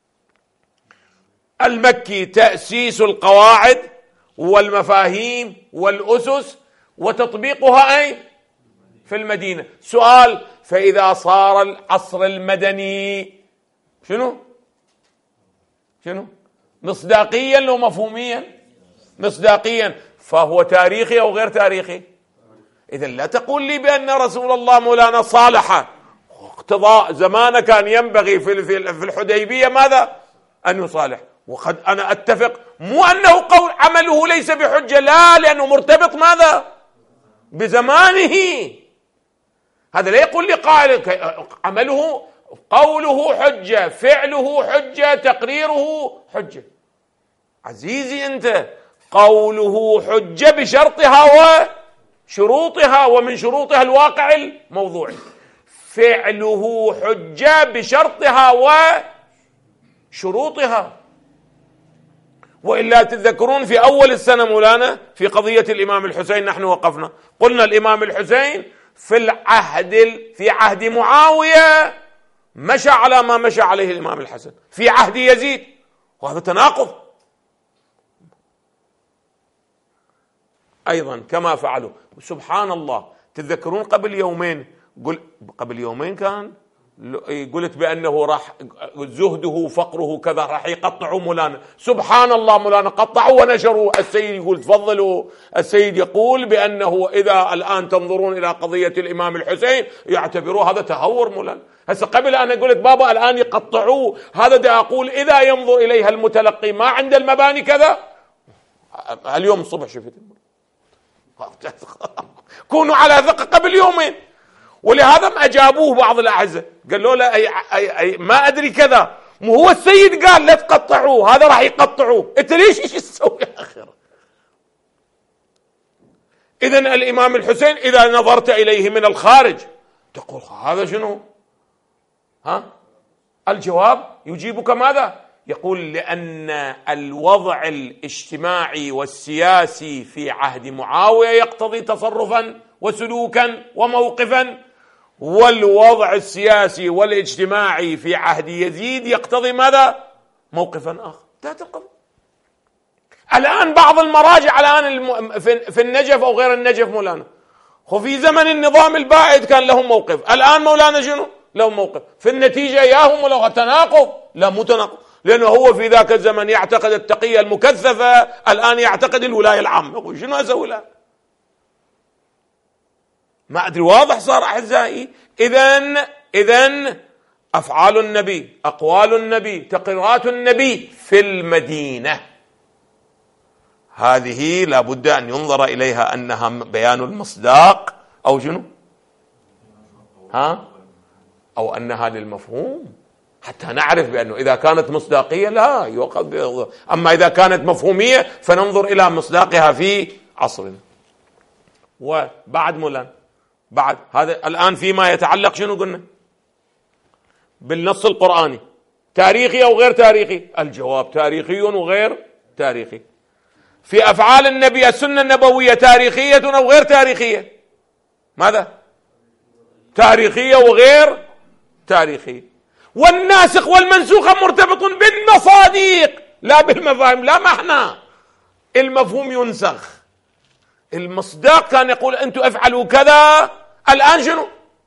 المكي تأسيس القواعد والمفاهيم والأسس وتطبيقها أي في المدينة. سؤال: فإذا صار العصر المدني شنو؟ شنو؟ مصداقيا لو مفهوميا؟ مصداقيا، فهو تاريخي أو غير تاريخي؟ إذن لا تقول لي بأن رسول الله مولانا صالح اقتضاء زمان كان ينبغي في الحديبية ماذا؟ أن يصالح. وقد أنا أتفق، مو أنه قول عمله ليس بحجة، لا، لأنه مرتبط ماذا؟ بزمانه. هذا لا يقول لي قائل عمله قوله حجة، فعله حجة، تقريره حجة. عزيزي أنت، قوله حجة بشرطها وشروطها، ومن شروطها الواقع الموضوعي. فعله حجة بشرطها وشروطها. وإلا تتذكرون في أول السنة مولانا في قضية الإمام الحسين نحن وقفنا، قلنا الإمام الحسين في العهد في عهد معاوية مشى على ما مشى عليه الإمام الحسن في عهد يزيد، وهذا تناقض. أيضا كما فعلوا، سبحان الله، تتذكرون قبل يومين قل قبل يومين كان قلت بأنه راح زهده فقره كذا راح يقطعوا مولانا. سبحان الله، مولانا قطعوا ونشروا. السيد يقول تفضلوا، السيد يقول بأنه إذا الآن تنظرون إلى قضية الإمام الحسين يعتبروه هذا تهور مولانا. هسه قبل أنا قلت بابا الآن يقطعوه، هذا دا أقول إذا ينظر إليها المتلقي ما عند المباني كذا. اليوم الصبح شفت كونوا على ثقة قبل يومين، ولهذا ما أجابوه بعض الأعزة قالوا له أي أي أي ما أدري كذا، مو هو السيد قال لا تقطعوه، هذا راح يقطعوه، أنت ليش إيش تسوي آخر؟ إذن الإمام الحسين إذا نظرت إليه من الخارج تقول هذا شنو؟ ها؟ الجواب يجيبك ماذا؟ يقول لأن الوضع الاجتماعي والسياسي في عهد معاوية يقتضي تصرفا وسلوكا وموقفا، والوضع السياسي والاجتماعي في عهد يزيد يقتضي ماذا؟ موقفا آخر. انتهت القضية. الآن بعض المراجع الآن الم... في النجف أو غير النجف مولانا، وفي زمن النظام البائد كان لهم موقف، الآن مولانا شنو؟ لهم موقف. في النتيجة ياهم ولا تناقض؟ لا، مو تناقض، لأنه هو في ذاك الزمن يعتقد التقية المكثفة، الآن يعتقد الولاية العامة. يقول شنو أسوي له؟ ما أدري واضح صار أعزائي؟ إذن إذن أفعال النبي، أقوال النبي، تقريرات النبي في المدينة، هذه لا بد أن ينظر إليها أنها بيان المصداق أو شنو؟ ها؟ أو أنها للمفهوم، حتى نعرف بأنه إذا كانت مصداقية لا يؤخذ، أما إذا كانت مفهومية فننظر إلى مصداقها في عصرنا. وبعد مولانا بعد هذا الآن فيما يتعلق شنو قلنا؟ بالنص القرآني، تاريخي أو غير تاريخي؟ الجواب تاريخي وغير تاريخي. في أفعال النبي السنة النبوية تاريخية أو غير تاريخية؟ ماذا؟ تاريخية وغير تاريخية. والناسخ والمنسوخ مرتبط بالمصادق لا بالمفاهيم، لا معنى المفهوم ينسخ. المصداق كان يقول أنتم افعلوا كذا، الآن شنو؟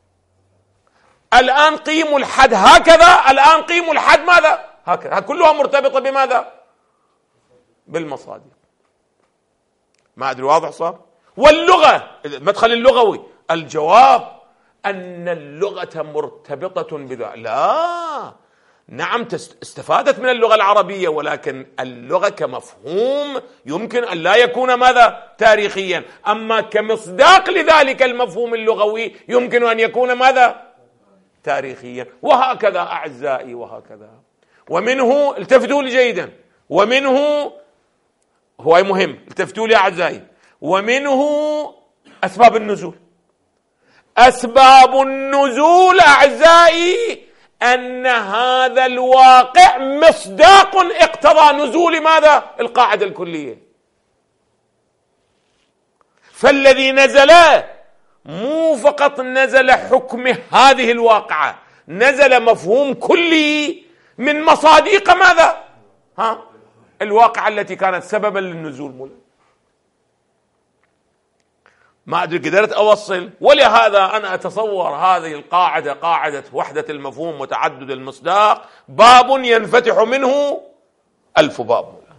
الآن قيموا الحد هكذا، الآن قيموا الحد ماذا؟ هكذا، كلها مرتبطة بماذا؟ بالمصادق. ما أدري واضح صار؟ واللغة، المدخل اللغوي، الجواب أن اللغة مرتبطة بذا. لا، نعم استفادت من اللغة العربية، ولكن اللغة كمفهوم يمكن أن لا يكون ماذا؟ تاريخيا، أما كمصداق لذلك المفهوم اللغوي يمكن أن يكون ماذا؟ تاريخيا. وهكذا أعزائي، وهكذا. ومنه، التفتوا لي جيدا، ومنه هو مهم، التفتوا لي أعزائي، ومنه أسباب النزول. أسباب النزول أعزائي أن هذا الواقع مصداق اقتضى نزول ماذا؟ القاعدة الكلية. فالذي نزل مو فقط نزل حكم هذه الواقعة، نزل مفهوم كلي من مصادق ماذا؟ ها؟ الواقعة التي كانت سببا للنزول. مولا ما أدري قدرت أوصل. ولهذا أنا أتصور هذه القاعدة، قاعدة وحدة المفهوم وتعدد المصداق، باب ينفتح منه ألف باب مولا،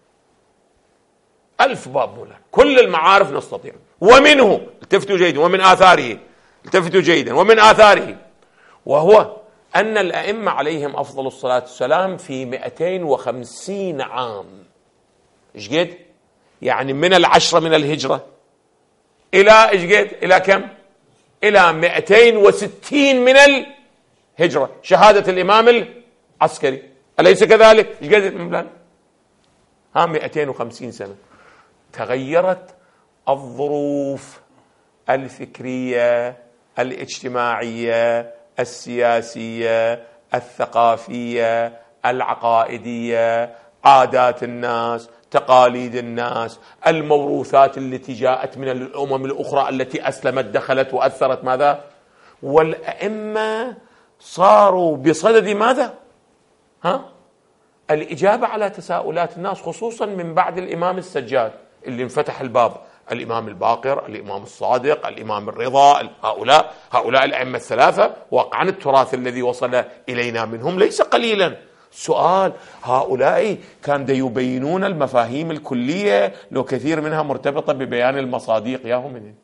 ألف باب مولا، كل المعارف نستطيع. ومنه، التفتوا جيدا، ومن آثاره، التفتوا جيدا، ومن آثاره، وهو أن الأئمة عليهم أفضل الصلاة والسلام في مئتين وخمسين عام، إيش قد؟ يعني من العشرة من الهجرة إلى إيش قد؟ إلى كم؟ إلى مئتين وستين من الهجرة، شهادة الإمام العسكري، أليس كذلك؟ إيش قد من بلان؟ ها، مئتين وخمسين سنة. تغيرت الظروف الفكرية، الاجتماعية، السياسية، الثقافية، العقائدية، عادات الناس، تقاليد الناس، الموروثات التي جاءت من الأمم الأخرى التي أسلمت دخلت وأثرت ماذا؟ والأئمة صاروا بصدد ماذا؟ ها؟ الإجابة على تساؤلات الناس، خصوصا من بعد الإمام السجاد اللي انفتح الباب، الإمام الباقر، الإمام الصادق، الإمام الرضا، هؤلاء هؤلاء الأئمة الثلاثة. واقعا التراث الذي وصل إلينا منهم ليس قليلا. سؤال، هؤلاء كان يبينون المفاهيم الكلية، لو كثير منها مرتبطة ببيان المصادق يا هم.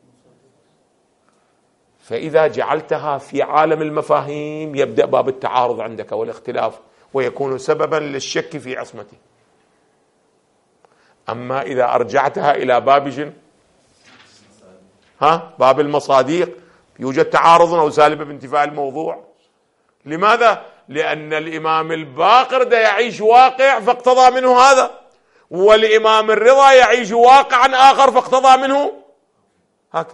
فإذا جعلتها في عالم المفاهيم يبدأ باب التعارض عندك والاختلاف، ويكون سببا للشك في عصمته. أما إذا أرجعتها إلى باب جن ها باب المصادق، يوجد تعارض أو سالب بانتفاء الموضوع. لماذا؟ لأن الإمام الباقر ده يعيش واقع فاقتضى منه هذا، والإمام الرضا يعيش واقعا آخر فاقتضى منه هكذا.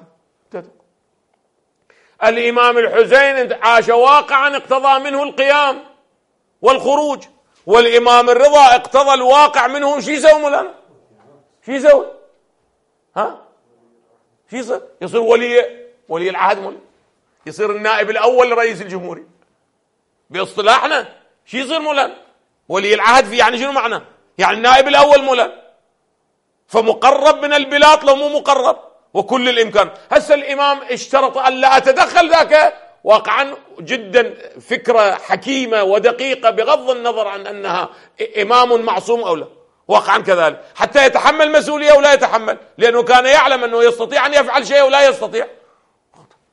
الإمام الحسين عاش واقعا اقتضى منه القيام والخروج، والإمام الرضا اقتضى الواقع منه. شو يسوي مولانا؟ شو يسوي؟ ها؟ شو يصير؟ يصير ولي ولي العهد مولانا، يصير النائب الأول لرئيس الجمهورية باصطلاحنا. شو يصير مولانا؟ ولي العهد في يعني شنو معنى؟ يعني النائب الأول مولانا، فمقرب من البلاد لو مو مقرب، وكل الإمكان. هسه الإمام اشترط أن لا أتدخل، ذاك واقعا جدا فكرة حكيمة ودقيقة بغض النظر عن أنها إمام معصوم أو لا، واقعا كذلك، حتى يتحمل مسؤولية ولا يتحمل، لأنه كان يعلم أنه يستطيع أن يفعل شيء ولا يستطيع.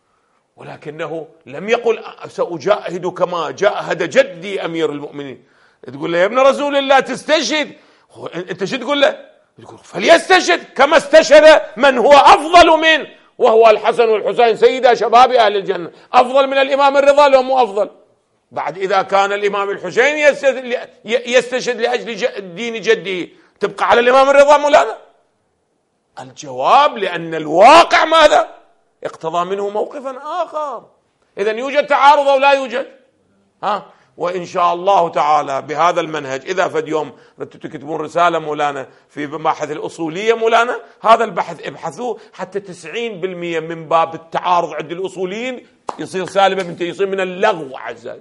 ولكنه لم يقل سأجاهد كما جاهد جدي أمير المؤمنين. تقول له يا ابن رسول الله تستشهد، أنت شو تقول له؟ يقول فليستشهد كما استشهد من هو أفضل منه، وهو الحسن والحسين سيدا شباب أهل الجنة. أفضل من الإمام الرضا لو مو أفضل؟ بعد إذا كان الإمام الحسين يستشهد لأجل دين جده تبقى على الإمام الرضا مولانا؟ الجواب لأن الواقع ماذا؟ اقتضى منه موقفا آخر. إذن يوجد تعارض أو لا يوجد؟ ها؟ وإن شاء الله تعالى بهذا المنهج إذا فد يوم تكتبون رسالة مولانا في مباحث الأصولية مولانا، هذا البحث ابحثوه حتى تسعين بالمئة من باب التعارض عند الأصوليين يصير سالبة من يصير من اللغو عزيزي،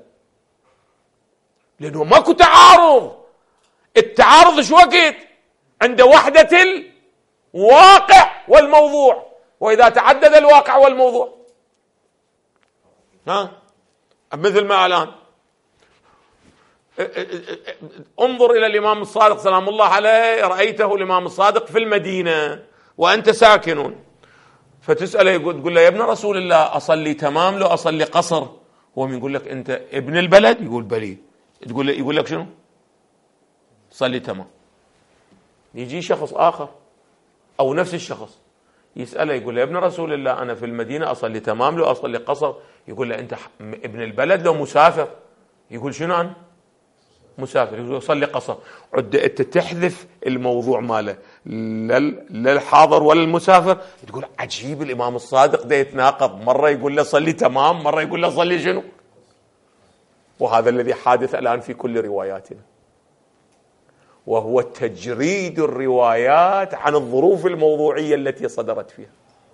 لأنه ماكو تعارض. التعارض شو وقت؟ عند وحدة الواقع والموضوع، وإذا تعدد الواقع والموضوع ها مثل ما الآن انظر إلى الإمام الصادق سلام الله عليه، رأيته الإمام الصادق في المدينة وأنت ساكن، فتسأله تقول له يا ابن رسول الله أصلي تمام لو أصلي قصر؟ هو من يقول لك أنت ابن البلد؟ يقول بلي. تقول له يقول لك شنو؟ صلي تمام. يجي شخص آخر أو نفس الشخص يسأله يقول له يا ابن رسول الله أنا في المدينة أصلي تمام لو أصلي قصر؟ يقول له أنت ابن البلد لو مسافر؟ يقول شنو أنا؟ مسافر. يقول صلي قصر. عد أنت تحذف الموضوع ماله للحاضر ولا المسافر. تقول عجيب الإمام الصادق ده يتناقض، مرة يقول له صلي تمام مرة يقول له صلي شنو. وهذا الذي حادث الآن في كل رواياتنا، وهو تجريد الروايات عن الظروف الموضوعية التي صدرت فيها.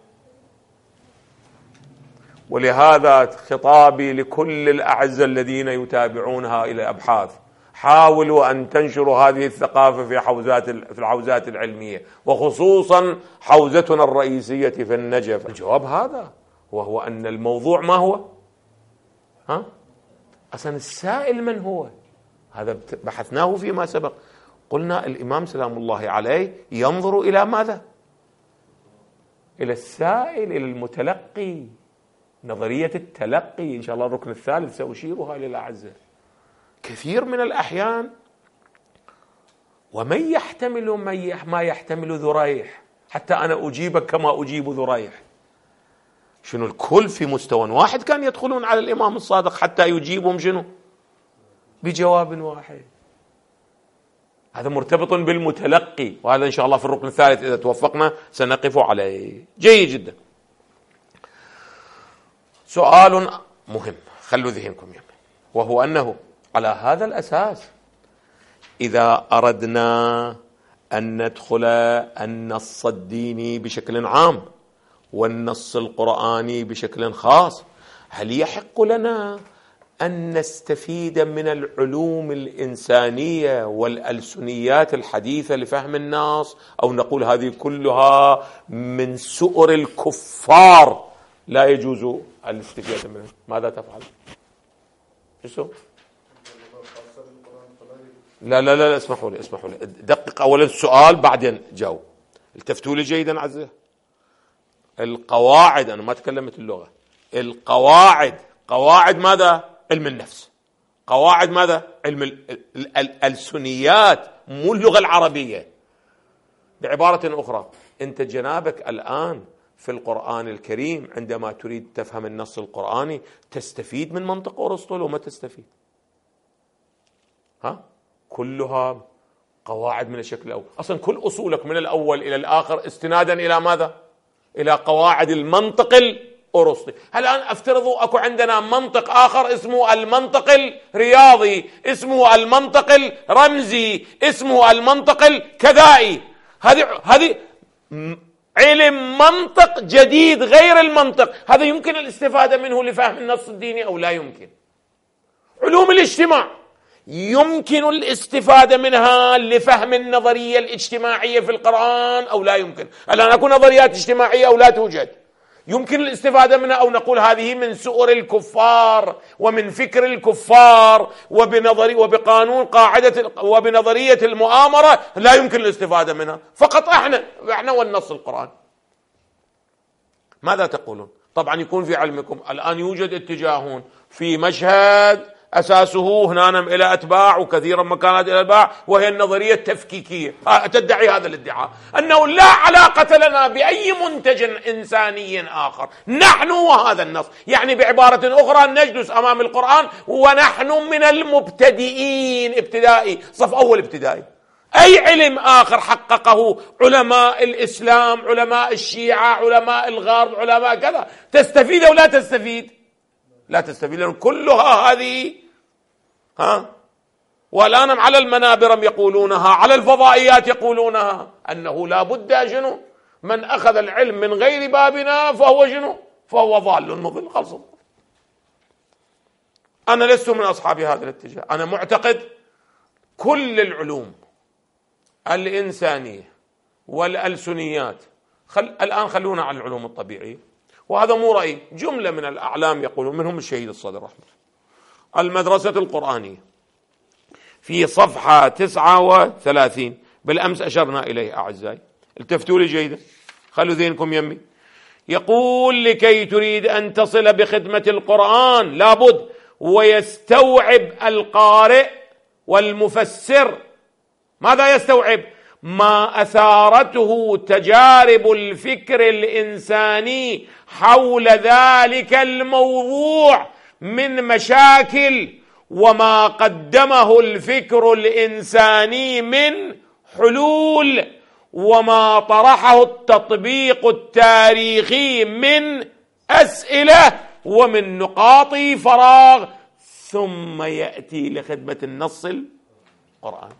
ولهذا خطابي لكل الأعزة الذين يتابعونها إلى أبحاث، حاولوا أن تنشروا هذه الثقافة في حوزات في الحوزات العلمية، وخصوصا حوزتنا الرئيسية في النجف. الجواب هذا، وهو أن الموضوع ما هو؟ ها؟ أصلا السائل من هو؟ هذا بحثناه فيما سبق. قلنا الإمام سلام الله عليه ينظر إلى ماذا؟ إلى السائل، إلى المتلقي، نظرية التلقي. إن شاء الله الركن الثالث سأشيرها للأعزة. كثير من الأحيان ومن يحتمل ما يحتمل ذريح، حتى أنا أجيبك كما أجيب ذريح. شنو الكل في مستوى واحد كان يدخلون على الإمام الصادق حتى يجيبهم شنو؟ بجواب واحد. هذا مرتبط بالمتلقي، وهذا إن شاء الله في الركن الثالث إذا توفقنا سنقف عليه. جيد جدا. سؤال مهم خلوا ذهنكم يمين، وهو أنه على هذا الأساس إذا أردنا أن ندخل النص الديني بشكل عام والنص القرآني بشكل خاص، هل يحق لنا أن نستفيد من العلوم الإنسانية والألسنيات الحديثة لفهم النص، أو نقول هذه كلها من سؤر الكفار لا يجوز الاستفادة منها؟ ماذا تفعل؟ شو؟ لا لا لا اسمحوا لي اسمحوا لي دقق أولا السؤال بعدين جاوب. التفتوا لي جيدا عزيزي. القواعد، أنا ما تكلمت اللغة، القواعد قواعد ماذا؟ علم النفس. قواعد ماذا؟ علم الألسنيات، مو اللغة العربية. بعبارة أخرى، أنت جنابك الآن في القرآن الكريم عندما تريد تفهم النص القرآني تستفيد من منطق أرسطو وما تستفيد؟ ها؟ كلها قواعد من الشكل الأول. أصلا كل أصولك من الأول إلى الآخر استنادا إلى ماذا؟ إلى قواعد المنطق الأرسطي. الآن أفترضوا أكو عندنا منطق آخر اسمه المنطق الرياضي، اسمه المنطق الرمزي، اسمه المنطق الكذائي. هذه هذه علم منطق جديد غير المنطق. هذا يمكن الاستفادة منه لفهم النص الديني أو لا يمكن؟ علوم الاجتماع يمكن الاستفادة منها لفهم النظرية الاجتماعية في القرآن أو لا يمكن؟ الآن أكو نظريات اجتماعية أو لا توجد؟ يمكن الاستفادة منها أو نقول هذه من سؤر الكفار ومن فكر الكفار وبنظري وبقانون قاعدة وبنظرية المؤامرة لا يمكن الاستفادة منها. فقط احنا احنا والنص القرآن. ماذا تقولون؟ طبعا يكون في علمكم الآن يوجد اتجاهون في مشهد أساسه هنا إلى أتباع وكثيرا ما كانت إلى أتباع، وهي النظرية التفكيكية، تدعي هذا الادعاء أنه لا علاقة لنا بأي منتج إنساني آخر، نحن وهذا النص. يعني بعبارة أخرى نجلس أمام القرآن ونحن من المبتدئين، ابتدائي، صف أول ابتدائي. أي علم آخر حققه علماء الإسلام، علماء الشيعة، علماء الغرب، علماء كذا، تستفيد أو لا تستفيد؟ لا تستفيد، لأن كلها هذه ها والآن على المنابر يقولونها، على الفضائيات يقولونها، أنه لا بد جنو من أخذ العلم من غير بابنا فهو جنو فهو ضال مضل. خلص. أنا لست من أصحاب هذا الاتجاه، أنا معتقد كل العلوم الإنسانية والألسنيات خل... الآن خلونا على العلوم الطبيعية، وهذا مو رأي، جملة من الأعلام يقولون، منهم الشهيد الصدر رحمه الله. المدرسة القرآنية في صفحة تسعة وثلاثين، بالأمس أشرنا إليه أعزائي، التفتوا لي جيدا، خلوا ذهنكم يمي. يقول لكي تريد أن تصل بخدمة القرآن لابد ويستوعب القارئ والمفسر ماذا يستوعب؟ ما أثارته تجارب الفكر الإنساني حول ذلك الموضوع من مشاكل، وما قدمه الفكر الإنساني من حلول، وما طرحه التطبيق التاريخي من أسئلة ومن نقاط فراغ، ثم يأتي لخدمة النص القرآني.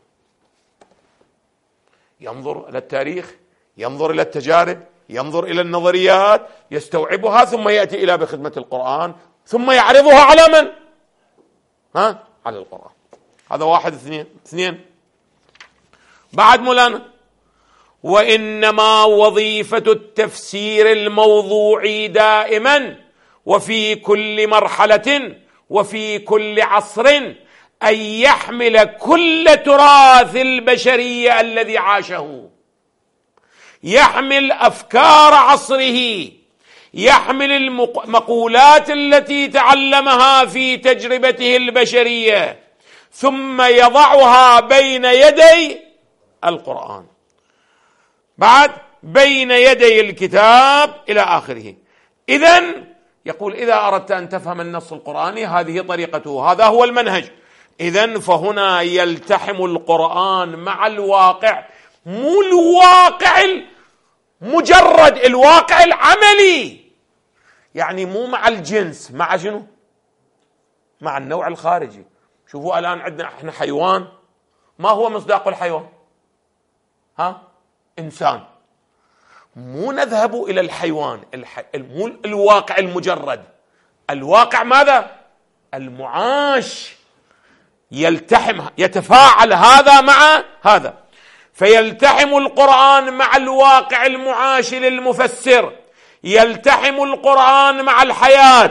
ينظر إلى التاريخ، ينظر إلى التجارب، ينظر إلى النظريات، يستوعبها، ثم يأتي إلى بخدمة القرآن، ثم يعرضها على من؟ ها؟ على القرآن. هذا واحد. اثنين اثنين بعد مولانا، وإنما وظيفة التفسير الموضوعي دائما وفي كل مرحلة وفي كل عصر أن يحمل كل تراث البشرية الذي عاشه، يحمل أفكار عصره، يحمل المقولات التي تعلمها في تجربته البشرية، ثم يضعها بين يدي القرآن، بعد بين يدي الكتاب إلى آخره. إذن يقول إذا أردت أن تفهم النص القرآني هذه طريقته، هذا هو المنهج. إذن فهنا يلتحم القرآن مع الواقع، مو الواقع مجرد الواقع العملي، يعني مو مع الجنس، مع شنو؟ مع النوع الخارجي. شوفوا الآن عندنا احنا حيوان، ما هو مصداق الحيوان؟ ها؟ إنسان. مو نذهب إلى الحيوان، الح... مو الواقع المجرد، الواقع ماذا؟ المعاش. يلتحم، يتفاعل هذا مع هذا، فيلتحم القرآن مع الواقع المعاش للمفسر، يلتحم القرآن مع الحياة.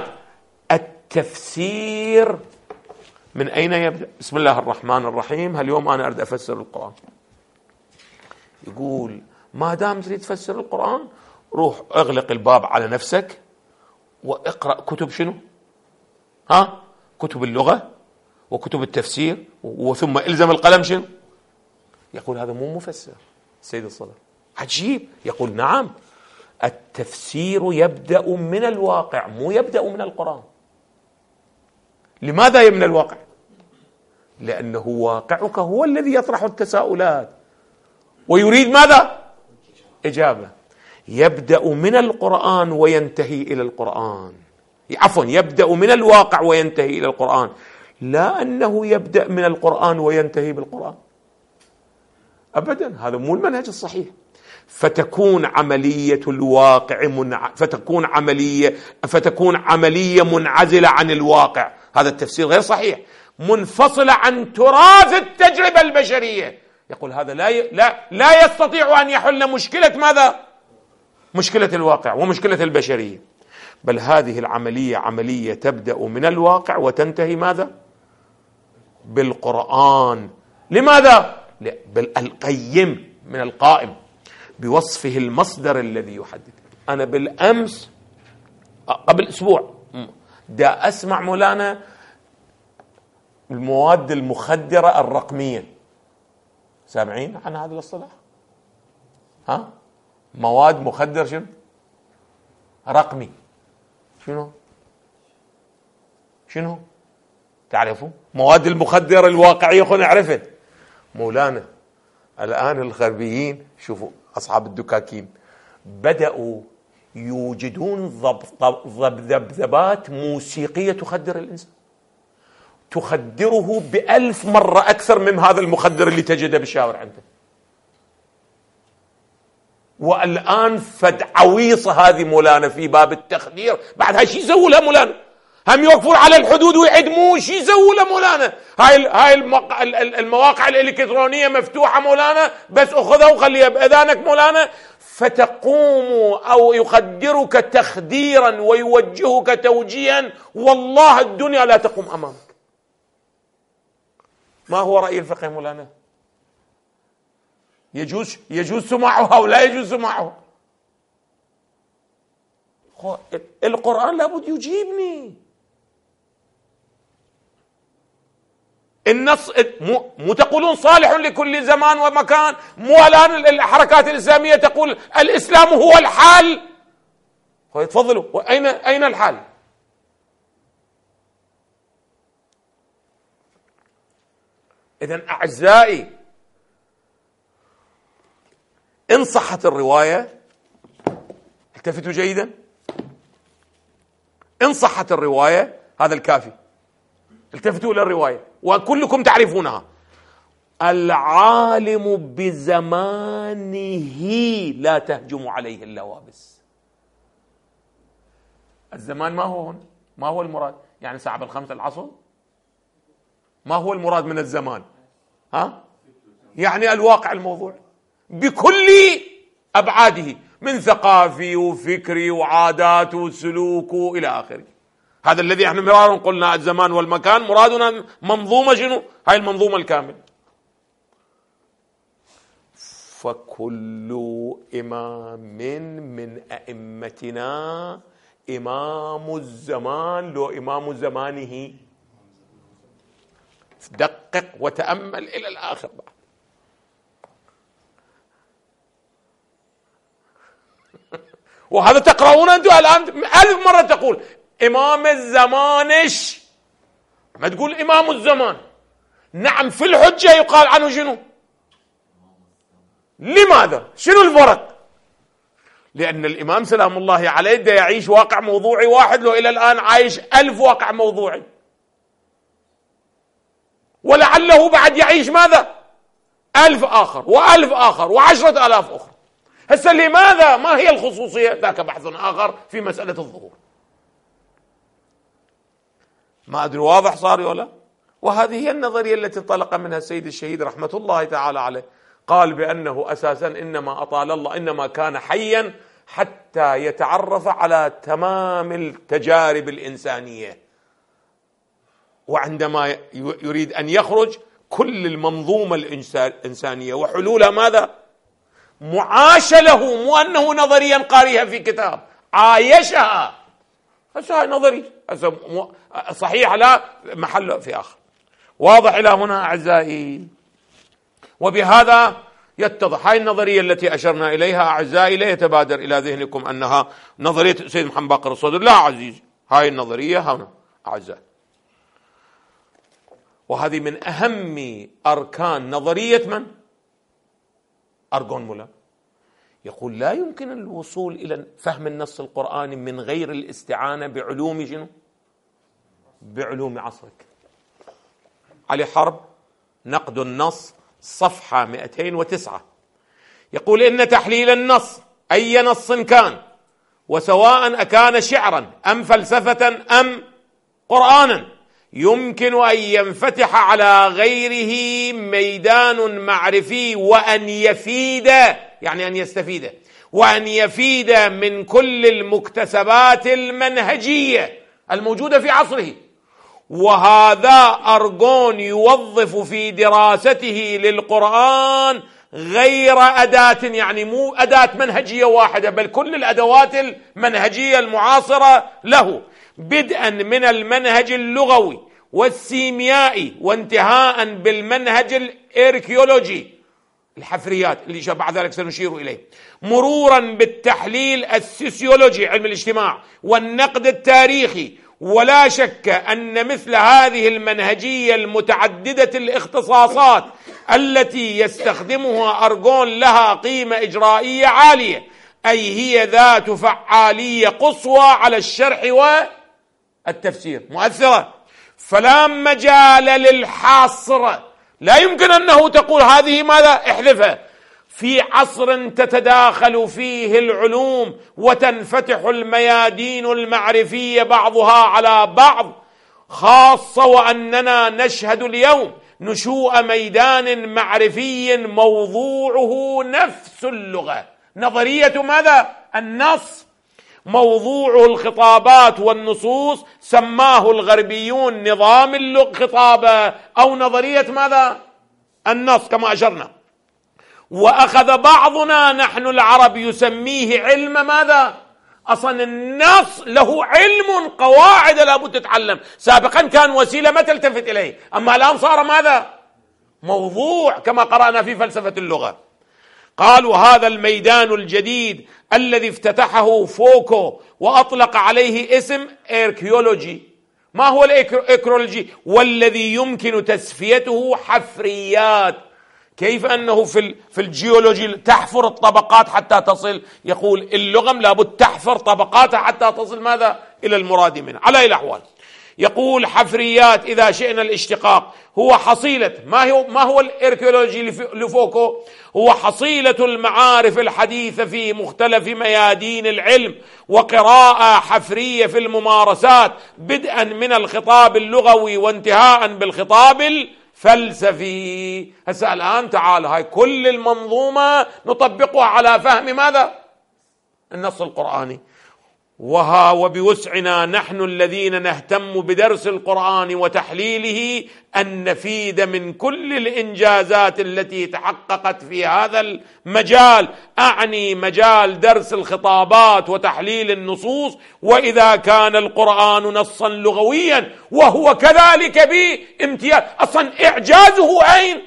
التفسير من أين يبدأ؟ بسم الله الرحمن الرحيم، اليوم أنا أريد أفسر القرآن. يقول ما دام تريد تفسر القرآن روح اغلق الباب على نفسك واقرأ كتب شنو؟ ها؟ كتب اللغة وكتب التفسير، وثم الزم القلم شنو؟ يقول هذا مو مفسر السيد الصدر. عجيب. يقول نعم، التفسير يبدأ من الواقع، مو يبدأ من القرآن. لماذا من الواقع؟ لأنه واقعك هو الذي يطرح التساؤلات ويريد ماذا؟ إجابة. يبدأ من القرآن وينتهي إلى القرآن، عفوا يبدأ من الواقع وينتهي إلى القرآن، لا أنه يبدأ من القرآن وينتهي بالقرآن أبدا. هذا مو المنهج الصحيح. فتكون عملية الواقع منع... فتكون عملية فتكون عملية منعزلة عن الواقع. هذا التفسير غير صحيح، منفصلة عن تراث التجربة البشرية. يقول هذا لا ي... لا لا يستطيع أن يحل مشكلة ماذا؟ مشكلة الواقع ومشكلة البشرية، بل هذه العملية عملية تبدأ من الواقع وتنتهي ماذا؟ بالقرآن. لماذا؟ بل القيم من القائم بوصفه المصدر الذي يحدد. أنا بالأمس قبل أسبوع دا أسمع مولانا المواد المخدرة الرقمية، سامعين عن هذا الاصطلاح؟ ها؟ مواد مخدر شنو؟ رقمي. شنو؟ شنو؟ تعرفوا؟ مواد المخدرة الواقعية خلنا نعرفها. مولانا الآن الغربيين شوفوا أصحاب الدكاكين بدأوا يوجدون ذبذبات موسيقية تخدر الإنسان، تخدره بألف مرة أكثر من هذا المخدر اللي تجده بالشاور عنده. والآن فد عويصة هذه مولانا في باب التخدير، بعد هاي شي يسووا لها مولانا؟ هم يوقفون على الحدود ويعدمون، شي يسووا لها مولانا؟ هاي هاي المواقع الإلكترونية مفتوحة مولانا، بس أخذها وخليها بأذانك مولانا، فتقوم أو يخدرك تخديرا ويوجهك توجيها والله الدنيا لا تقوم أمامك. ما هو رأي الفقه مولانا؟ يجوز يجوز سماعها ولا يجوز سماعها؟ القرآن لابد يجيبني. النص مو, مو تقولون صالح لكل زمان ومكان؟ مو الآن الحركات الإسلامية تقول الإسلام هو الحال؟ تفضلوا، أين أين الحال؟ إذن أعزائي، إن صحت الرواية، التفتوا جيدا، إن صحت الرواية هذا الكافي، التفتوا إلى الرواية وكلكم تعرفونها. العالم بزمانه لا تهجم عليه اللوابس. الزمان ما هو هنا، ما هو المراد؟ يعني ساعة بالخمسة العصر؟ ما هو المراد من الزمان؟ ها؟ يعني الواقع الموضوعي بكل أبعاده، من ثقافي وفكري وعادات وسلوك إلى آخره. هذا الذي احنا مرارا قلنا الزمان والمكان مرادنا منظومة شنو؟ هاي المنظومة الكاملة. فكل إمام من أئمتنا إمام الزمان لو إمام زمانه. دقق وتأمل إلى الآخر بعد. وهذا تقرؤون أنتم الآن ألف مرة تقول إمام الزمانش، ما تقول إمام الزمان. نعم في الحجة يقال عنه شنو؟ لماذا؟ شنو الفرق؟ لأن الإمام سلام الله عليه دا يعيش واقع موضوعي واحد، لو إلى الآن عايش ألف واقع موضوعي، ولعله بعد يعيش ماذا؟ ألف آخر وألف آخر وعشرة آلاف أخرى. هسه لماذا؟ ما هي الخصوصية؟ ذاك بحث آخر في مسألة الظهور. ما أدري واضح صار ولا؟ وهذه هي النظرية التي انطلق منها السيد الشهيد رحمة الله تعالى عليه، قال بأنه أساسا إنما أطال الله، إنما كان حيا حتى يتعرف على تمام التجارب الإنسانية، وعندما يريد أن يخرج كل المنظومة الإنسانية وحلولها ماذا؟ معاش له، مو أنه نظريا قاريها في كتاب، عايشها. هسه هاي نظري صحيح لا محل في آخر. واضح إلى هنا أعزائي؟ وبهذا يتضح هاي النظرية التي أشرنا إليها أعزائي، لا يتبادر إلى ذهنكم أنها نظرية سيد محمد باقر الصدر، لا عزيز، هاي النظرية هنا أعزائي. وهذه من أهم أركان نظرية من؟ أرغون مولا. يقول لا يمكن الوصول إلى فهم النص القرآني من غير الاستعانة بعلوم شنو؟ بعلوم عصرك. علي حرب نقد النص صفحة مئتين وتسعة يقول إن تحليل النص أي نص كان، وسواء أكان شعرا أم فلسفة أم قرآنا، يمكن أن ينفتح على غيره ميدان معرفي، وأن يفيد يعني أن يستفيد، وأن يفيد من كل المكتسبات المنهجية الموجودة في عصره. وهذا أرغون يوظف في دراسته للقرآن غير أداة، يعني مو أداة منهجية واحدة بل كل الأدوات المنهجية المعاصرة له، بدءا من المنهج اللغوي والسيميائي وانتهاء بالمنهج الاركيولوجي الحفريات اللي بعد ذلك سنشير إليه، مرورا بالتحليل السوسيولوجي علم الاجتماع والنقد التاريخي. ولا شك أن مثل هذه المنهجية المتعددة الاختصاصات التي يستخدمها أرغون لها قيمة إجرائية عالية، أي هي ذات فعالية قصوى على الشرح والتفسير، مؤثرة، فلا مجال للحصر. لا يمكن أنه تقول هذه ماذا احذفها. في عصر تتداخل فيه العلوم وتنفتح الميادين المعرفية بعضها على بعض، خاصة وأننا نشهد اليوم نشوء ميدان معرفي موضوعه نفس اللغة، نظرية ماذا؟ النص، موضوعه الخطابات والنصوص، سماه الغربيون نظام الخطابة أو نظرية ماذا؟ النص كما أشرنا. وأخذ بعضنا نحن العرب يسميه علم ماذا؟ أصلا النص له علم، قواعد لابد تتعلم. سابقا كان وسيلة ما تلتفت إليه، أما الآن صار ماذا؟ موضوع، كما قرأنا في فلسفة اللغة. قالوا هذا الميدان الجديد الذي افتتحه فوكو وأطلق عليه اسم إيركيولوجي. ما هو الإيكرولوجي؟ والذي يمكن تسفيته حفريات. كيف أنه في في الجيولوجي تحفر الطبقات حتى تصل، يقول اللغم لابد تحفر طبقاتها حتى تصل ماذا؟ إلى المراد منها. على أي الأحوال يقول حفريات إذا شئنا الاشتقاق هو حصيلة، ما هو ما هو الاركيولوجي لفوكو؟ هو حصيلة المعارف الحديثة في مختلف ميادين العلم، وقراءة حفرية في الممارسات بدءا من الخطاب اللغوي وانتهاء بالخطاب الفلسفي. هسه الآن تعال هاي كل المنظومة نطبقها على فهم ماذا؟ النص القرآني. وها وبوسعنا نحن الذين نهتم بدرس القرآن وتحليله أن نفيد من كل الإنجازات التي تحققت في هذا المجال، أعني مجال درس الخطابات وتحليل النصوص. وإذا كان القرآن نصا لغويا وهو كذلك بامتياز، أصلا إعجازه أين؟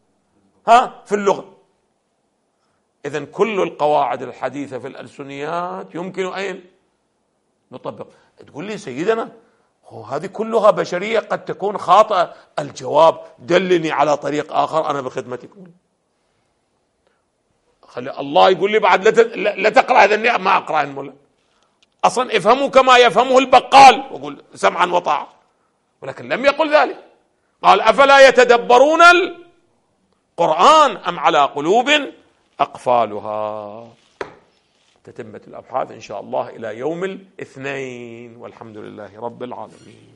ها في اللغة. إذن كل القواعد الحديثة في الألسنيات يمكن أين نطبق. تقول لي سيدنا هو هذه كلها بشرية قد تكون خاطئة. الجواب دلني على طريق آخر أنا بخدمتكم. خلي الله يقول لي بعد لا تقرأ هذا النعم، ما أقرأ الملا، أصلا افهموا كما يفهمه البقال، وقول سمعا وطاعة، ولكن لم يقل ذلك. قال أفلا يتدبرون القرآن أم على قلوب أقفالها. تتمة الأبحاث إن شاء الله إلى يوم الاثنين، والحمد لله رب العالمين.